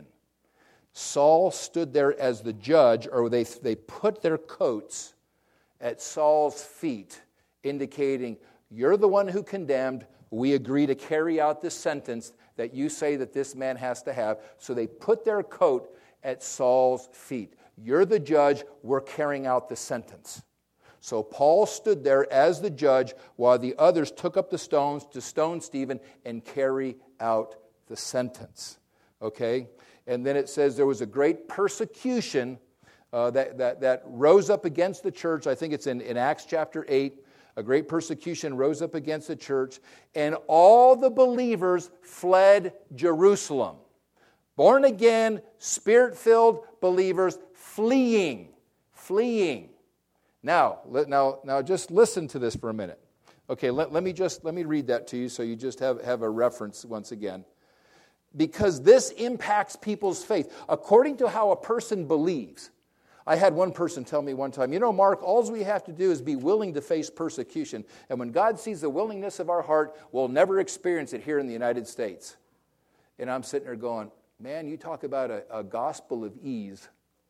Saul stood there as the judge, or they, they put their coats at Saul's feet, indicating, you're the one who condemned. We agree to carry out this sentence that you say that this man has to have. So they put their coat at Saul's feet. You're the judge. We're carrying out the sentence. So Paul stood there as the judge while the others took up the stones to stone Stephen and carry out the sentence. Okay? And then it says there was a great persecution uh, that, that, that rose up against the church. I think it's in, in Acts chapter eight. A great persecution rose up against the church, and all the believers fled Jerusalem. Born again, Spirit-filled believers fleeing, fleeing. Now, now, now, just listen to this for a minute. Okay, let, let me just let me read that to you, so you just have, have a reference once again. Because this impacts people's faith according to how a person believes. I had one person tell me one time, you know, Mark, all we have to do is be willing to face persecution. And when God sees the willingness of our heart, we'll never experience it here in the United States. And I'm sitting there going, man, you talk about a, a gospel of ease.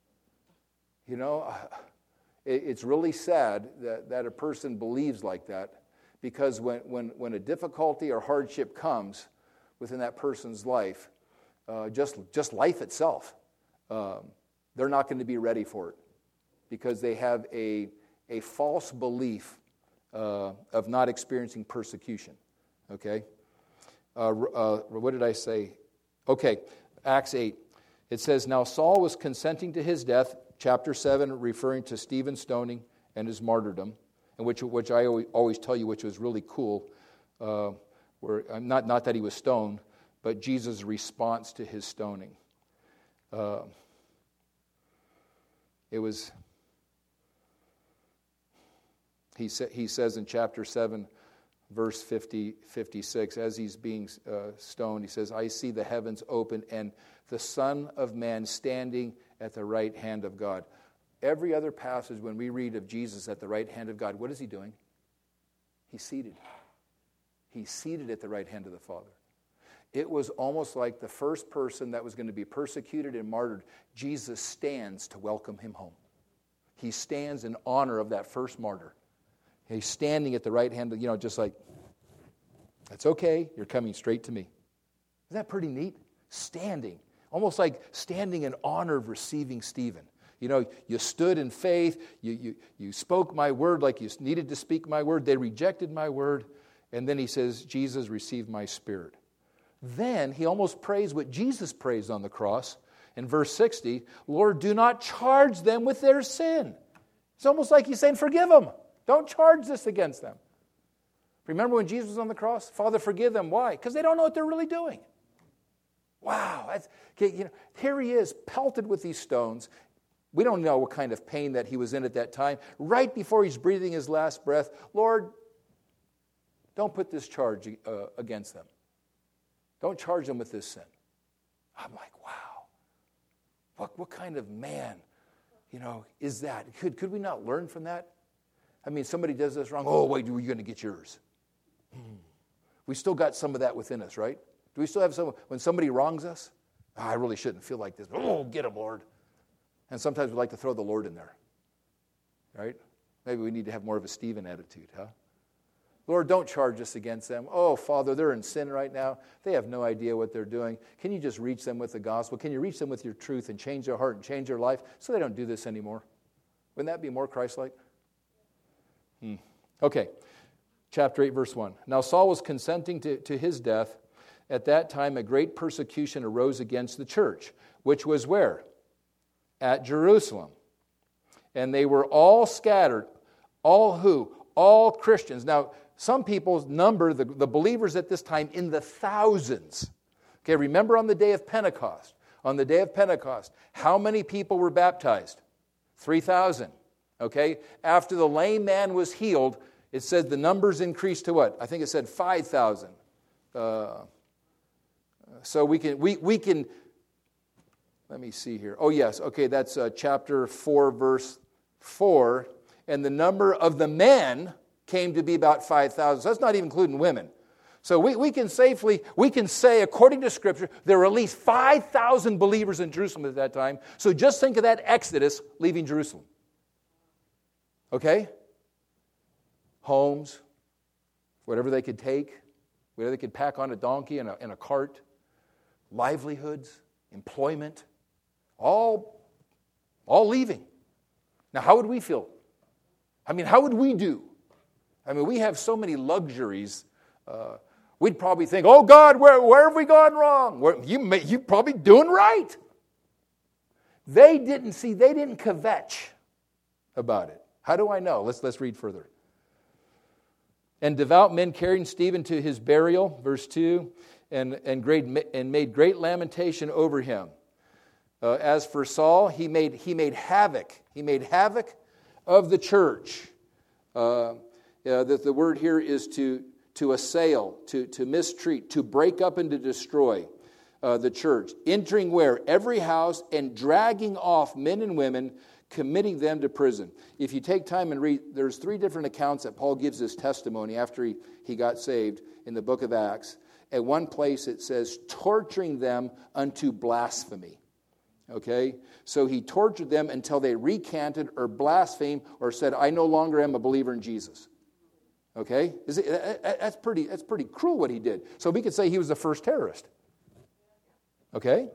You know, it, it's really sad that, that a person believes like that, because when, when, when a difficulty or hardship comes within that person's life, uh, just, just life itself, um, they're not going to be ready for it, because they have a, a false belief uh, of not experiencing persecution. Okay? Uh, uh, what did I say? Okay, Acts eight. It says, Now Saul was consenting to his death, chapter seven, referring to Stephen's stoning and his martyrdom, and which, which I always tell you, which was really cool, uh, where not, not that he was stoned, but Jesus' response to his stoning. Uh, It was, he, sa- he says in chapter seven, verse fifty, fifty-six, as he's being uh, stoned, he says, I see the heavens open and the Son of Man standing at the right hand of God. Every other passage when we read of Jesus at the right hand of God, what is he doing? He's seated. He's seated at the right hand of the Father. It was almost like the first person that was going to be persecuted and martyred, Jesus stands to welcome him home. He stands in honor of that first martyr. He's standing at the right hand, of, you know, just like, that's okay, you're coming straight to me. Isn't that pretty neat? Standing. Almost like standing in honor of receiving Stephen. You know, you stood in faith, you, you, you spoke my word like you needed to speak my word, they rejected my word, and then he says, Jesus, receive my spirit. Then he almost prays what Jesus prays on the cross in verse sixty, Lord, do not charge them with their sin. It's almost like he's saying, forgive them. Don't charge this against them. Remember when Jesus was on the cross? Father, forgive them. Why? Because they don't know what they're really doing. Wow. That's, you know, here he is, pelted with these stones. We don't know what kind of pain that he was in at that time. Right before he's breathing his last breath, Lord, don't put this charge uh, against them. Don't charge them with this sin. I'm like, wow. What, what kind of man, you know, is that? Could, could we not learn from that? I mean, somebody does this wrong. Oh, wait, are you going to get yours? Hmm. We still got some of that within us, right? Do we still have some, when somebody wrongs us? Oh, I really shouldn't feel like this. Oh, get him, Lord. And sometimes we like to throw the Lord in there, right? Maybe we need to have more of a Stephen attitude, huh? Lord, don't charge us against them. Oh, Father, they're in sin right now. They have no idea what they're doing. Can you just reach them with the gospel? Can you reach them with your truth and change their heart and change their life so they don't do this anymore? Wouldn't that be more Christ-like? Hmm. Okay. chapter eight, verse one. Now Saul was consenting to, to his death. At that time, a great persecution arose against the church, which was where? At Jerusalem. And they were all scattered. All who? All Christians. Now, some people number the, the believers at this time in the thousands. Okay, remember on the day of Pentecost. On the day of Pentecost, how many people were baptized? three thousand. Okay? After the lame man was healed, it said the numbers increased to what? I think it said five thousand. Uh, so we can, we, we can, let me see here. Oh, yes. Okay, that's uh, chapter four, verse four. And the number of the men came to be about five thousand. So that's not even including women. So we, we can safely, we can say, according to Scripture, there were at least five thousand believers in Jerusalem at that time. So just think of that exodus leaving Jerusalem. Okay? Homes, whatever they could take, whatever they could pack on a donkey and a, and a cart, livelihoods, employment, all, all leaving. Now, how would we feel? I mean, how would we do? I mean, we have so many luxuries. Uh, we'd probably think, oh, God, where, where have we gone wrong? Where, you may, you're probably doing right. They didn't see, they didn't kvetch about it. How do I know? Let's, let's read further. And devout men carried Stephen to his burial, verse two, and, and, great, and made great lamentation over him. Uh, as for Saul, he made, he made havoc. He made havoc of the church. Uh, uh, the, the word here is to, to assail, to, to mistreat, to break up and to destroy uh, the church. Entering where? Every house, and dragging off men and women, committing them to prison. If you take time and read, there's three different accounts that Paul gives his testimony after he, he got saved in the book of Acts. At one place it says, torturing them unto blasphemy. Okay? So he tortured them until they recanted or blasphemed or said, I no longer am a believer in Jesus. Okay? Is it, that's pretty, that's pretty cruel what he did. So we could say he was the first terrorist. Okay?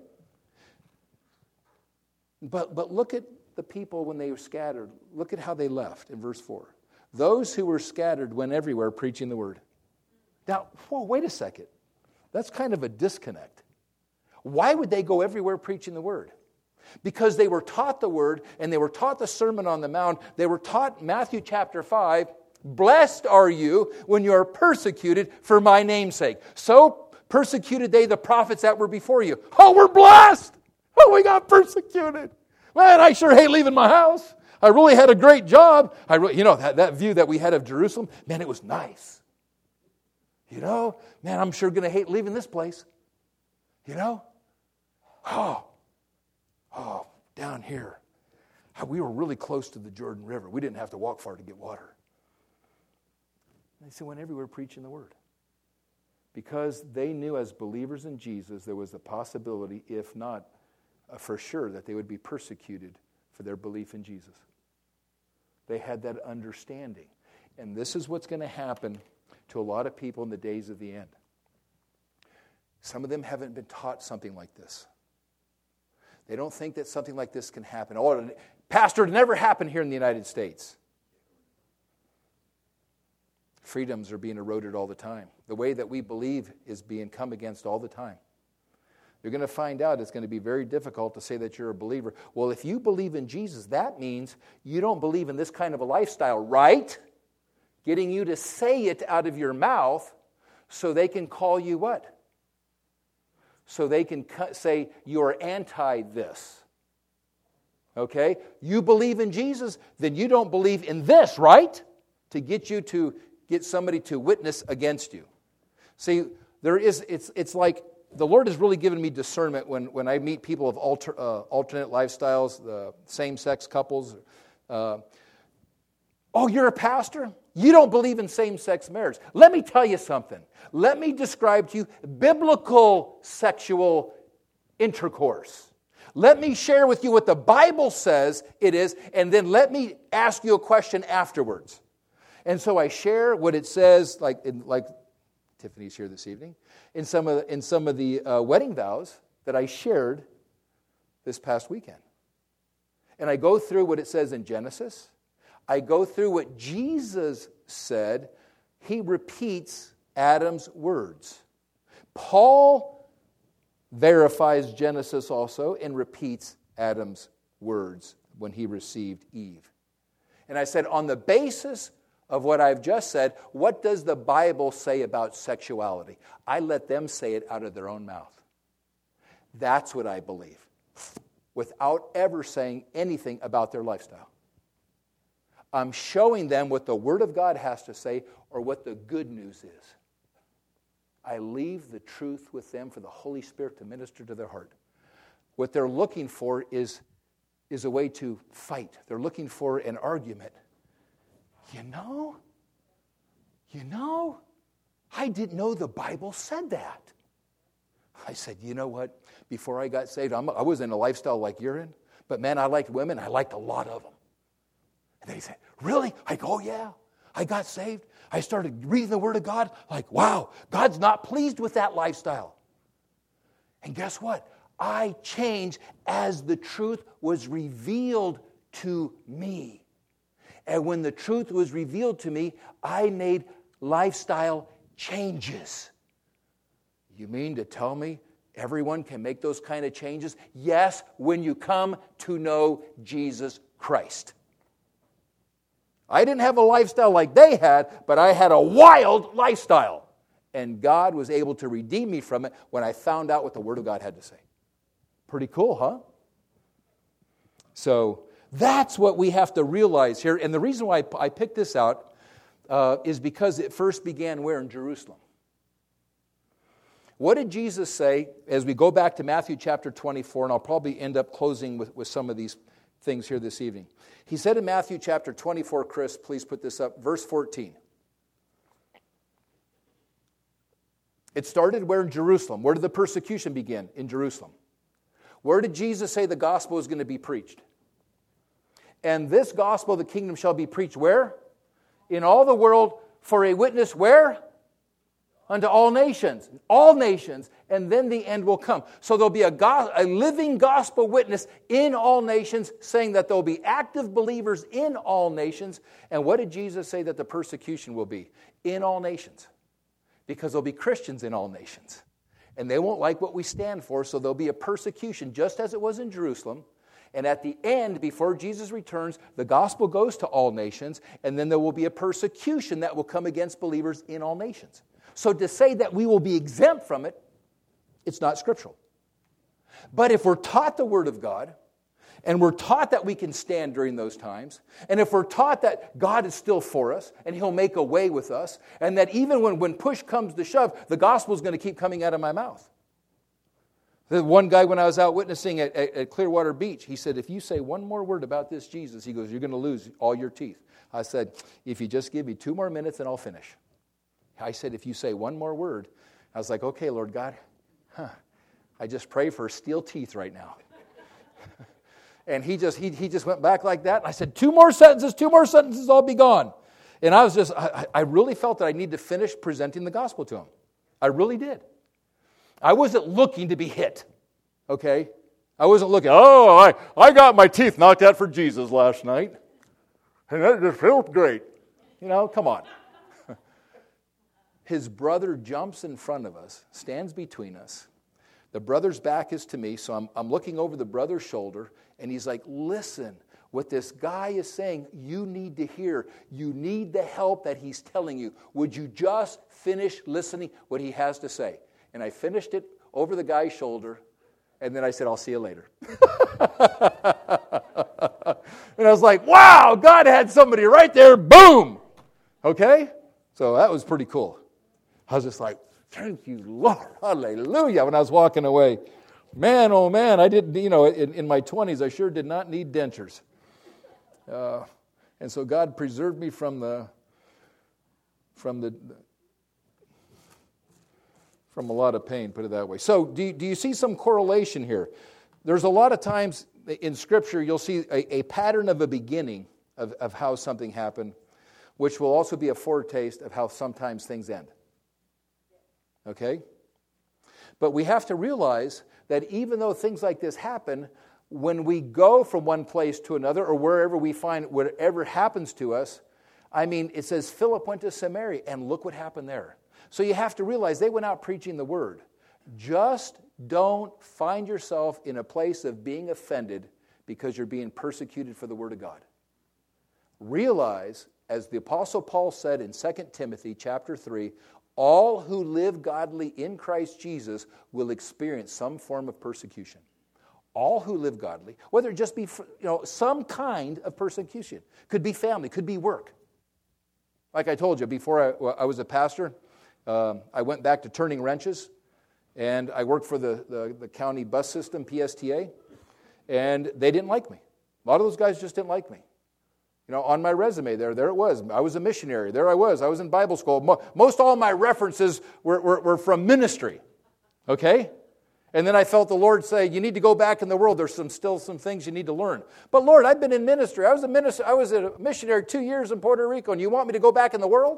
But, but look at the people when they were scattered. Look at how they left in verse four. Those who were scattered went everywhere preaching the word. Now, whoa, wait a second. That's kind of a disconnect. Why would they go everywhere preaching the word? Because they were taught the word, and they were taught the Sermon on the Mount. They were taught Matthew chapter five, blessed are you when you are persecuted for my name's sake. So persecuted they the prophets that were before you. Oh, we're blessed. Oh, we got persecuted. Man, I sure hate leaving my house. I really had a great job. I, re- you know, that, that view that we had of Jerusalem, man, it was nice. You know, man, I'm sure going to hate leaving this place. You know? Oh, oh, down here. We were really close to the Jordan River. We didn't have to walk far to get water. And they said, went everywhere preaching the word. Because they knew as believers in Jesus, there was the possibility, if not uh, for sure, that they would be persecuted for their belief in Jesus. They had that understanding. And this is what's going to happen to a lot of people in the days of the end. Some of them haven't been taught something like this. They don't think that something like this can happen. Oh, Pastor, it never happened here in the United States. Freedoms are being eroded all the time. The way that we believe is being come against all the time. You're going to find out it's going to be very difficult to say that you're a believer. Well, if you believe in Jesus, that means you don't believe in this kind of a lifestyle, right? Getting you to say it out of your mouth so they can call you what? So they can say you're anti this. Okay? You believe in Jesus, then you don't believe in this, right? To get you to get somebody to witness against you. See, there is, it's it's like the Lord has really given me discernment when, when I meet people of alter, uh, alternate lifestyles, the same-sex couples. Uh, oh, you're a pastor? You don't believe in same-sex marriage. Let me tell you something. Let me describe to you biblical sexual intercourse. Let me share with you what the Bible says it is, and then let me ask you a question afterwards. And so I share what it says, like in, like Tiffany's here this evening, in some of the, in some of the uh, wedding vows that I shared this past weekend. And I go through what it says in Genesis. I go through what Jesus said he repeats Adam's words. Paul verifies Genesis also and repeats Adam's words when he received Eve. And I said, on the basis of what I've just said, what does the Bible say about sexuality? I let them say it out of their own mouth. That's what I believe, without ever saying anything about their lifestyle. I'm showing them what the Word of God has to say or what the good news is. I leave the truth with them for the Holy Spirit to minister to their heart. What they're looking for is, is a way to fight. They're looking for an argument. You know, you know, I didn't know the Bible said that. I said, you know what? Before I got saved, I'm, I was in a lifestyle like you're in. But man, I liked women. I liked a lot of them. And they said, really? I go, oh yeah. I got saved. I started reading the Word of God. Like, wow, God's not pleased with that lifestyle. And guess what? I changed as the truth was revealed to me. And when the truth was revealed to me, I made lifestyle changes. You mean to tell me everyone can make those kind of changes? Yes, when you come to know Jesus Christ. I didn't have a lifestyle like they had, but I had a wild lifestyle. And God was able to redeem me from it when I found out what the Word of God had to say. Pretty cool, huh? So that's what we have to realize here. And the reason why I picked this out uh, is because it first began where? In Jerusalem. What did Jesus say as we go back to Matthew chapter twenty-four, and I'll probably end up closing with, with some of these things here this evening. He said in Matthew chapter twenty-four, Chris, please put this up, verse fourteen. It started where? In Jerusalem. Where did the persecution begin? In Jerusalem. Where did Jesus say the gospel was going to be preached? And this gospel of the kingdom shall be preached where? In all the world for a witness where? Unto all nations. All nations. And then the end will come. So there'll be a, go- a living gospel witness in all nations, saying that there'll be active believers in all nations. And what did Jesus say that the persecution will be? In all nations. Because there'll be Christians in all nations. And they won't like what we stand for, so there'll be a persecution, just as it was in Jerusalem. And at the end, before Jesus returns, the gospel goes to all nations, and then there will be a persecution that will come against believers in all nations. So to say that we will be exempt from it, it's not scriptural. But if we're taught the Word of God, and we're taught that we can stand during those times, and if we're taught that God is still for us, and He'll make a way with us, and that even when, when push comes to shove, the gospel is going to keep coming out of my mouth. The one guy, when I was out witnessing at, at, at Clearwater Beach, he said, if you say one more word about this Jesus, he goes, you're going to lose all your teeth. I said, if you just give me two more minutes, and I'll finish. I said, if you say one more word, I was like, okay, Lord God, huh, I just pray for steel teeth right now. And he just he he just went back like that. And I said, two more sentences, two more sentences, I'll be gone. And I was just, I, I really felt that I needed to finish presenting the gospel to him. I really did. I wasn't looking to be hit, okay? I wasn't looking, oh, I, I got my teeth knocked out for Jesus last night. And that just felt great. You know, come on. His brother jumps in front of us, stands between us. The brother's back is to me, so I'm, I'm looking over the brother's shoulder, and he's like, listen, what this guy is saying, you need to hear. You need the help that he's telling you. Would you just finish listening what he has to say? And I finished it over the guy's shoulder, and then I said, I'll see you later. And I was like, wow, God had somebody right there, boom! Okay? So that was pretty cool. I was just like, thank you, Lord, hallelujah, when I was walking away. Man, oh man, I didn't, you know, in, in my twenties, I sure did not need dentures. Uh, and so God preserved me from the, from the, from a lot of pain, put it that way. So do you, do you see some correlation here? There's a lot of times in Scripture you'll see a, a pattern of a beginning of, of how something happened, which will also be a foretaste of how sometimes things end. Okay? But we have to realize that even though things like this happen, when we go from one place to another or wherever we find whatever happens to us, I mean, it says Philip went to Samaria, and look what happened there. So you have to realize they went out preaching the word. Just don't find yourself in a place of being offended because you're being persecuted for the word of God. Realize, as the Apostle Paul said in Second Timothy chapter three, all who live godly in Christ Jesus will experience some form of persecution. All who live godly, whether it just be, you know, some kind of persecution. Could be family, could be work. Like I told you, before I, I was a pastor, uh, I went back to turning wrenches, and I worked for the, the, the county bus system, P S T A, and they didn't like me. A lot of those guys just didn't like me. You know, on my resume there, there it was. I was a missionary. There I was. I was in Bible school. Most all my references were, were, were from ministry, okay? And then I felt the Lord say, you need to go back in the world. There's some still some things you need to learn. But Lord, I've been in ministry. I was a minister. I was a missionary two years in Puerto Rico, and you want me to go back in the world?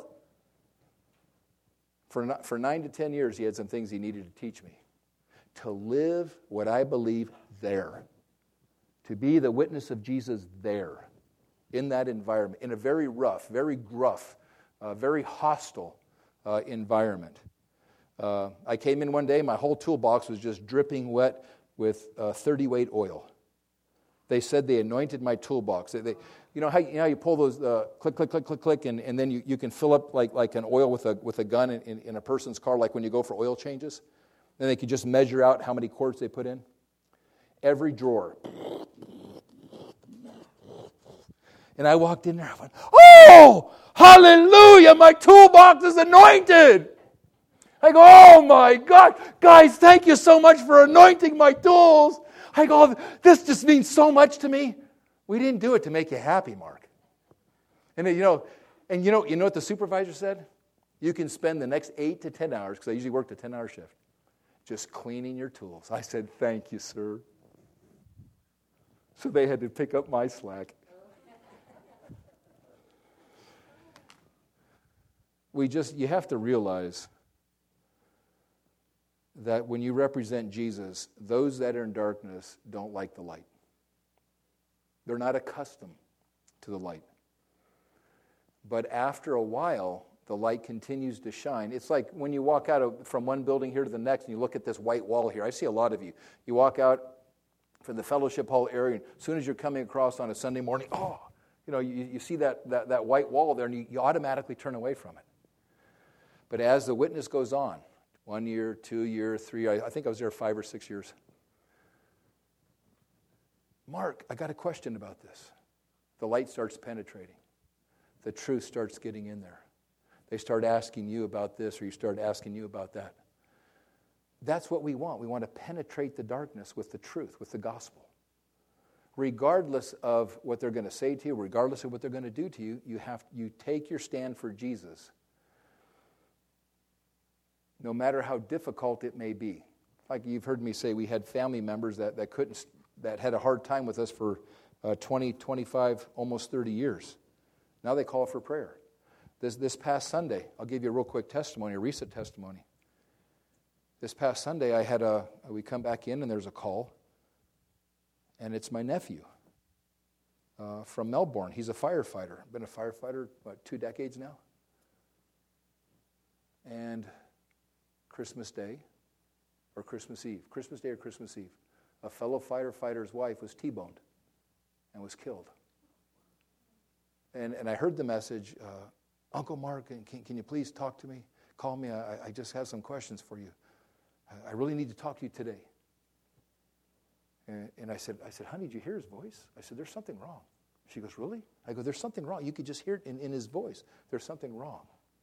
For, for nine to ten years, he had some things he needed to teach me. To live what I believe there. To be the witness of Jesus there. In that environment. In a very rough, very gruff, uh, very hostile uh, environment. Uh, I came in one day, my whole toolbox was just dripping wet with uh, thirty weight oil. They said they anointed my toolbox. They, they, you know how you, know, you pull those, uh, click, click, click, click, click, and, and then you, you can fill up like, like an oil with a with a gun in, in, in a person's car, like when you go for oil changes. Then they could just measure out how many quarts they put in. Every drawer. And I walked in there, I went, oh, hallelujah, my toolbox is anointed. I go, oh my God, guys, thank you so much for anointing my tools. I go, this just means so much to me. We didn't do it to make you happy, Mark. And you know, and you know, you know what the supervisor said? You can spend the next eight to ten hours, because I usually worked a ten-hour shift, just cleaning your tools. I said, thank you, sir. So they had to pick up my slack. We just, you have to realize that when you represent Jesus, those that are in darkness don't like the light. They're not accustomed to the light. But after a while, the light continues to shine. It's like when you walk out of, from one building here to the next, and you look at this white wall here. I see a lot of you. You walk out from the fellowship hall area, and as soon as you're coming across on a Sunday morning, oh, you know, you, you see that, that, that white wall there, and you, you automatically turn away from it. But as the witness goes on, one year, two year, three, I, I think I was there five or six years. Mark, I got a question about this. The light starts penetrating. The truth starts getting in there. They start asking you about this, or you start asking you about that. That's what we want. We want to penetrate the darkness with the truth, with the gospel. Regardless of what they're going to say to you, regardless of what they're going to do to you, you have you take your stand for Jesus. No matter how difficult it may be. Like you've heard me say, we had family members that, that couldn't, that had a hard time with us for uh, twenty, twenty-five, almost thirty years. Now they call for prayer. This, this past Sunday, I'll give you a real quick testimony, a recent testimony. This past Sunday, I had a, we come back in and there's a call, and it's my nephew uh, from Melbourne. He's a firefighter. Been a firefighter, what, two decades now? And Christmas Day, or Christmas Eve, Christmas Day or Christmas Eve, a fellow firefighter's wife was T-boned and was killed. And and I heard the message, uh, Uncle Mark, can, can you please talk to me? Call me, I, I just have some questions for you. I, I really need to talk to you today. And, and I said, I said, honey, did you hear his voice? I said, there's something wrong. She goes, really? I go, there's something wrong. You could just hear it in, in his voice. There's something wrong.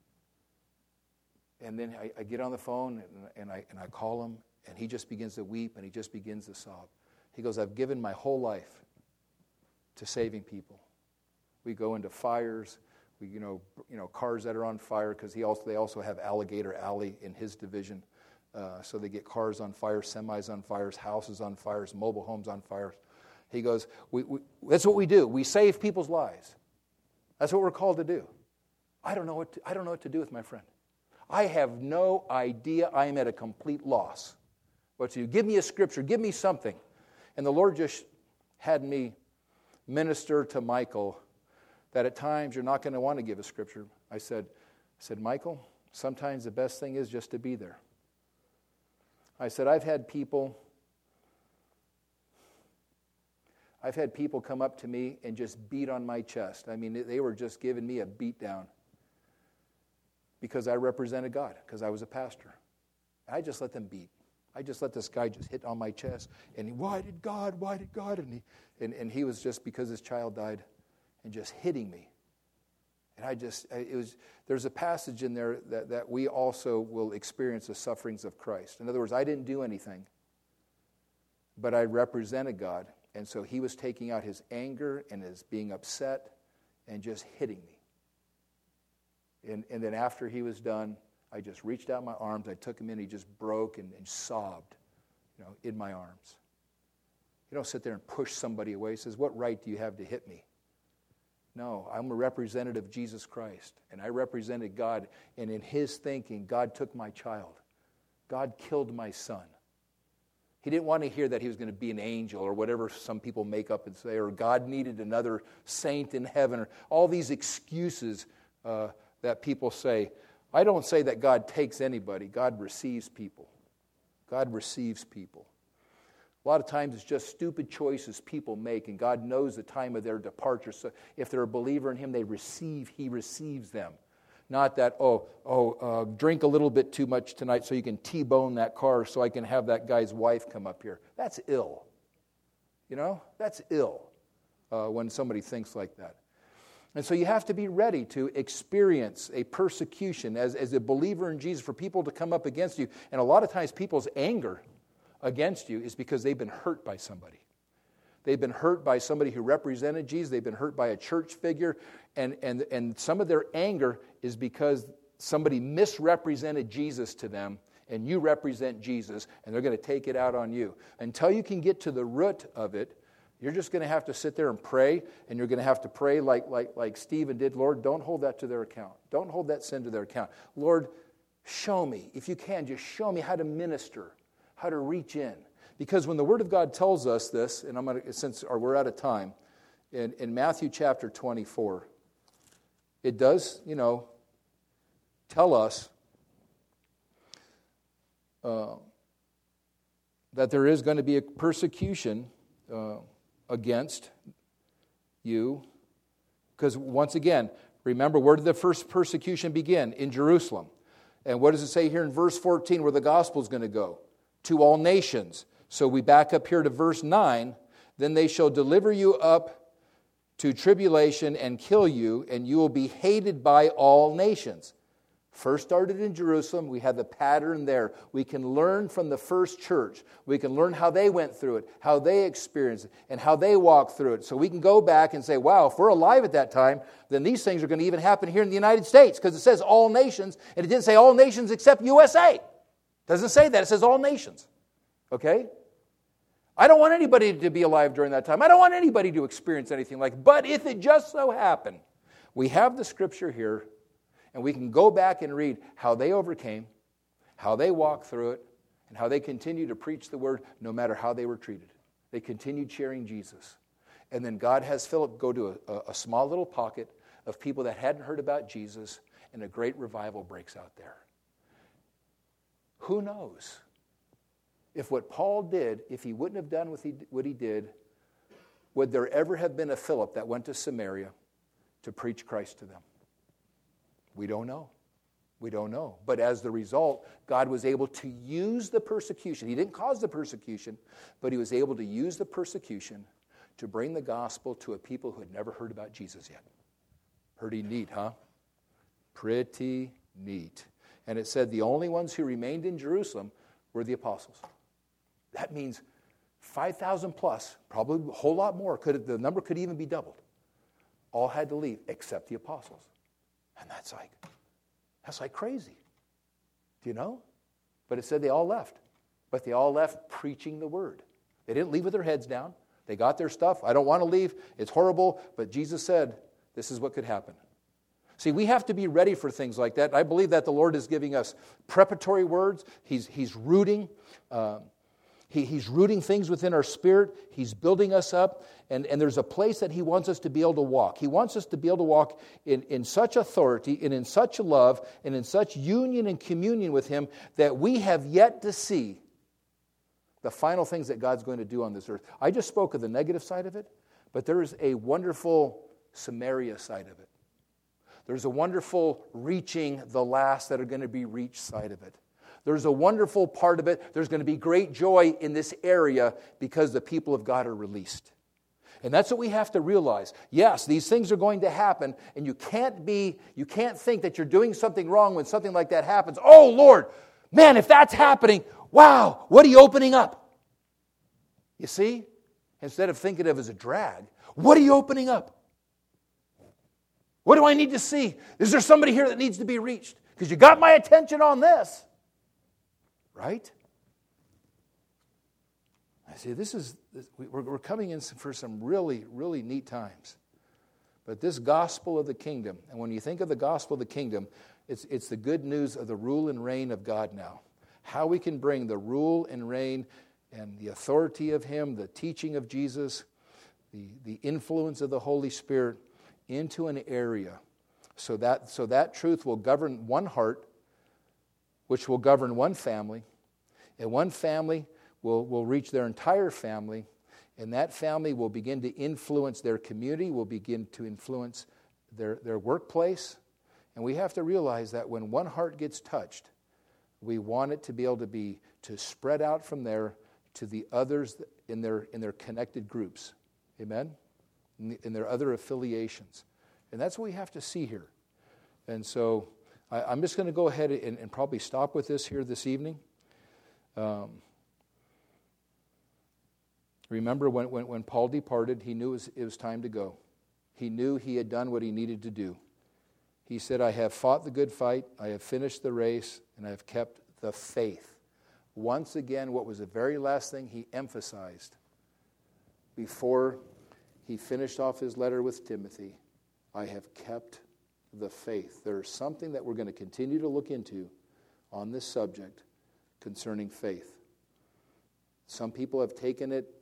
And then I, I get on the phone, and, and, I, and I call him, and he just begins to weep, and he just begins to sob. He goes, I've given my whole life to saving people. We go into fires, we you know you know cars that are on fire, because he also they also have Alligator Alley in his division. Uh, so they get cars on fire, semis on fires, houses on fires, mobile homes on fire. He goes, we, we, that's what we do. We save people's lives. That's what we're called to do. I don't know what to, I don't know what to do with my friend. I have no idea. I am at a complete loss. What to do? Give me a scripture. Give me something. And the Lord just had me minister to Michael that at times you're not going to want to give a scripture. I said, I said, Michael, sometimes the best thing is just to be there. I said, I've had people, I've had people come up to me and just beat on my chest. I mean, they were just giving me a beat down because I represented God, because I was a pastor. I just let them beat. I just let this guy just hit on my chest, and he, why did God, why did God? And he, and, and he was just, because his child died, and just hitting me. And I just, it was, there's a passage in there that, that we also will experience the sufferings of Christ. In other words, I didn't do anything, but I represented God. And so he was taking out his anger and his being upset and just hitting me. And, and then after he was done, I just reached out my arms, I took him in, he just broke and, and sobbed, you know, in my arms. You don't sit there and push somebody away. He says, what right do you have to hit me? No, I'm a representative of Jesus Christ, and I represented God, and in his thinking, God took my child. God killed my son. He didn't want to hear that he was going to be an angel or whatever some people make up and say, or God needed another saint in heaven, or all these excuses uh, that people say. I don't say that God takes anybody. God receives people. God receives people. A lot of times it's just stupid choices people make, and God knows the time of their departure. So if they're a believer in him, they receive, he receives them. Not that, oh, oh, uh, drink a little bit too much tonight so you can T-bone that car so I can have that guy's wife come up here. That's ill. You know, that's ill uh, when somebody thinks like that. And so you have to be ready to experience a persecution as, as a believer in Jesus, for people to come up against you. And a lot of times people's anger against you is because they've been hurt by somebody. They've been hurt by somebody who represented Jesus. They've been hurt by a church figure. And, and, and some of their anger is because somebody misrepresented Jesus to them, and you represent Jesus, and they're going to take it out on you. Until you can get to the root of it, you're just going to have to sit there and pray, and you're going to have to pray like, like, like Stephen did. Lord, don't hold that to their account. Don't hold that sin to their account. Lord, show me, if you can, just show me how to minister, how to reach in. Because when the Word of God tells us this, and I'm going to, since or we're out of time, in, in Matthew chapter twenty-four, it does, you know, tell us uh, that there is going to be a persecution uh, against you. Because once again, remember, where did the first persecution begin? In Jerusalem. And what does it say here in verse fourteen where the gospel is going to go? To all nations. So we back up here to verse nine. Then they shall deliver you up to tribulation and kill you, and you will be hated by all nations. First started in Jerusalem. We have the pattern there. We can learn from the first church. We can learn how they went through it, how they experienced it, and how they walked through it. So we can go back and say, wow, if we're alive at that time, then these things are going to even happen here in the United States, because it says all nations, and it didn't say all nations except U S A. It doesn't say that. It says all nations. Okay? I don't want anybody to be alive during that time. I don't want anybody to experience anything like it. But if it just so happened, we have the scripture here, and we can go back and read how they overcame, how they walked through it, and how they continued to preach the word no matter how they were treated. They continued sharing Jesus. And then God has Philip go to a, a small little pocket of people that hadn't heard about Jesus, and a great revival breaks out there. Who knows? If what Paul did, if he wouldn't have done what he, what he did, would there ever have been a Philip that went to Samaria to preach Christ to them? We don't know. We don't know. But as the result, God was able to use the persecution. He didn't cause the persecution, but he was able to use the persecution to bring the gospel to a people who had never heard about Jesus yet. Pretty neat, huh? Pretty neat. And it said the only ones who remained in Jerusalem were the apostles. That means five thousand plus, probably a whole lot more. Could the number could even be doubled. All had to leave except the apostles. And that's like, that's like crazy. Do you know? But it said they all left. But they all left preaching the word. They didn't leave with their heads down. They got their stuff. I don't want to leave. It's horrible. But Jesus said, this is what could happen. See, we have to be ready for things like that. I believe that the Lord is giving us preparatory words. He's, he's rooting. Uh, He, he's rooting things within our spirit. He's building us up. And, and there's a place that He wants us to be able to walk. He wants us to be able to walk in, in such authority and in such love and in such union and communion with Him that we have yet to see the final things that God's going to do on this earth. I just spoke of the negative side of it, but there is a wonderful Samaria side of it. There's a wonderful reaching the last that are going to be reached side of it. There's a wonderful part of it. There's going to be great joy in this area because the people of God are released. And that's what we have to realize. Yes, these things are going to happen, and you can't be, you can't think that you're doing something wrong when something like that happens. Oh, Lord, man, if that's happening, wow, what are you opening up? You see? Instead of thinking of it as a drag, what are you opening up? What do I need to see? Is there somebody here that needs to be reached? Because you got my attention on this. Right? I see, this is, we're, we're coming in for some really, really neat times. But this gospel of the kingdom, and when you think of the gospel of the kingdom, it's, it's the good news of the rule and reign of God now. How we can bring the rule and reign and the authority of Him, the teaching of Jesus, the, the influence of the Holy Spirit into an area so that, so that truth will govern one heart, which will govern one family, and one family will, will reach their entire family, and that family will begin to influence their community, will begin to influence their, their workplace. And we have to realize that when one heart gets touched, we want it to be able to be, to spread out from there to the others in their, in their connected groups. Amen? In, in their other affiliations. And that's what we have to see here. And so I, I'm just going to go ahead and, and probably stop with this here this evening. Um, remember when, when, when Paul departed, he knew it was, it was time to go. He knew he had done what he needed to do. He said, I have fought the good fight, I have finished the race, and I have kept the faith. Once again, what was the very last thing he emphasized before he finished off his letter with Timothy? I have kept the faith. There's something that we're going to continue to look into on this subject concerning faith. Some people have taken it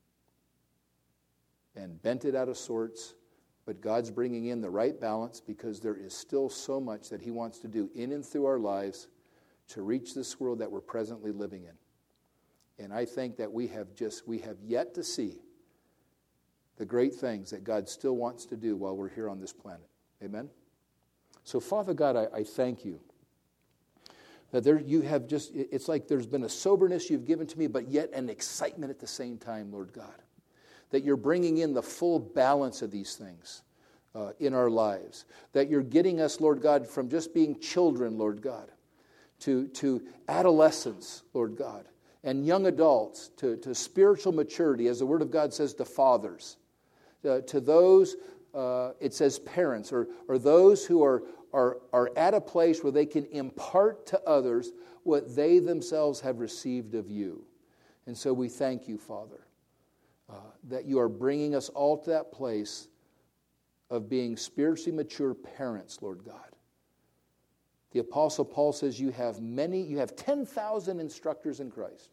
and bent it out of sorts, but God's bringing in the right balance because there is still so much that He wants to do in and through our lives to reach this world that we're presently living in. And I think that we have just, we have yet to see the great things that God still wants to do while we're here on this planet. Amen? So, Father God, I, I thank You that there you have just, it's like there's been a soberness You've given to me, but yet an excitement at the same time, Lord God. That You're bringing in the full balance of these things uh, in our lives. That You're getting us, Lord God, from just being children, Lord God, to, to adolescence, Lord God, and young adults, to, to spiritual maturity, as the Word of God says, to fathers. Uh, to those, uh, it says parents, or, or those who are, are, are at a place where they can impart to others what they themselves have received of You. And so we thank You, Father, uh, that You are bringing us all to that place of being spiritually mature parents, Lord God. The Apostle Paul says you have many, you have ten thousand instructors in Christ,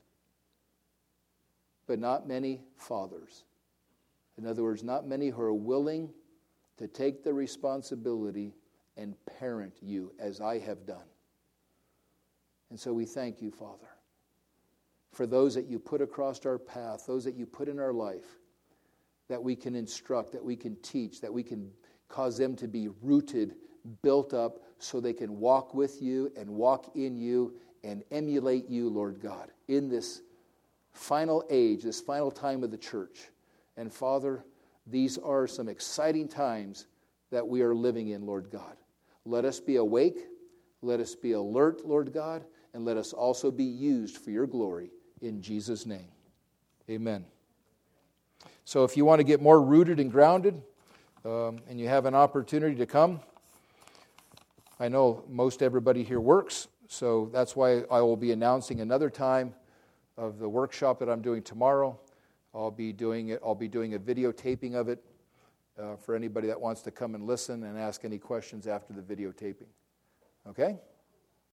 but not many fathers. In other words, not many who are willing to take the responsibility and parent you as I have done. And so we thank You, Father, for those that You put across our path, those that You put in our life, that we can instruct, that we can teach, that we can cause them to be rooted, built up, so they can walk with You and walk in You and emulate You, Lord God, in this final age, this final time of the church. And Father, these are some exciting times that we are living in, Lord God. Let us be awake, let us be alert, Lord God, and let us also be used for Your glory in Jesus' name. Amen. So if you want to get more rooted and grounded, um, and you have an opportunity to come, I know most everybody here works, so that's why I will be announcing another time of the workshop that I'm doing tomorrow. I'll be doing it. I'll be doing a videotaping of it uh, for anybody that wants to come and listen and ask any questions after the videotaping. Okay?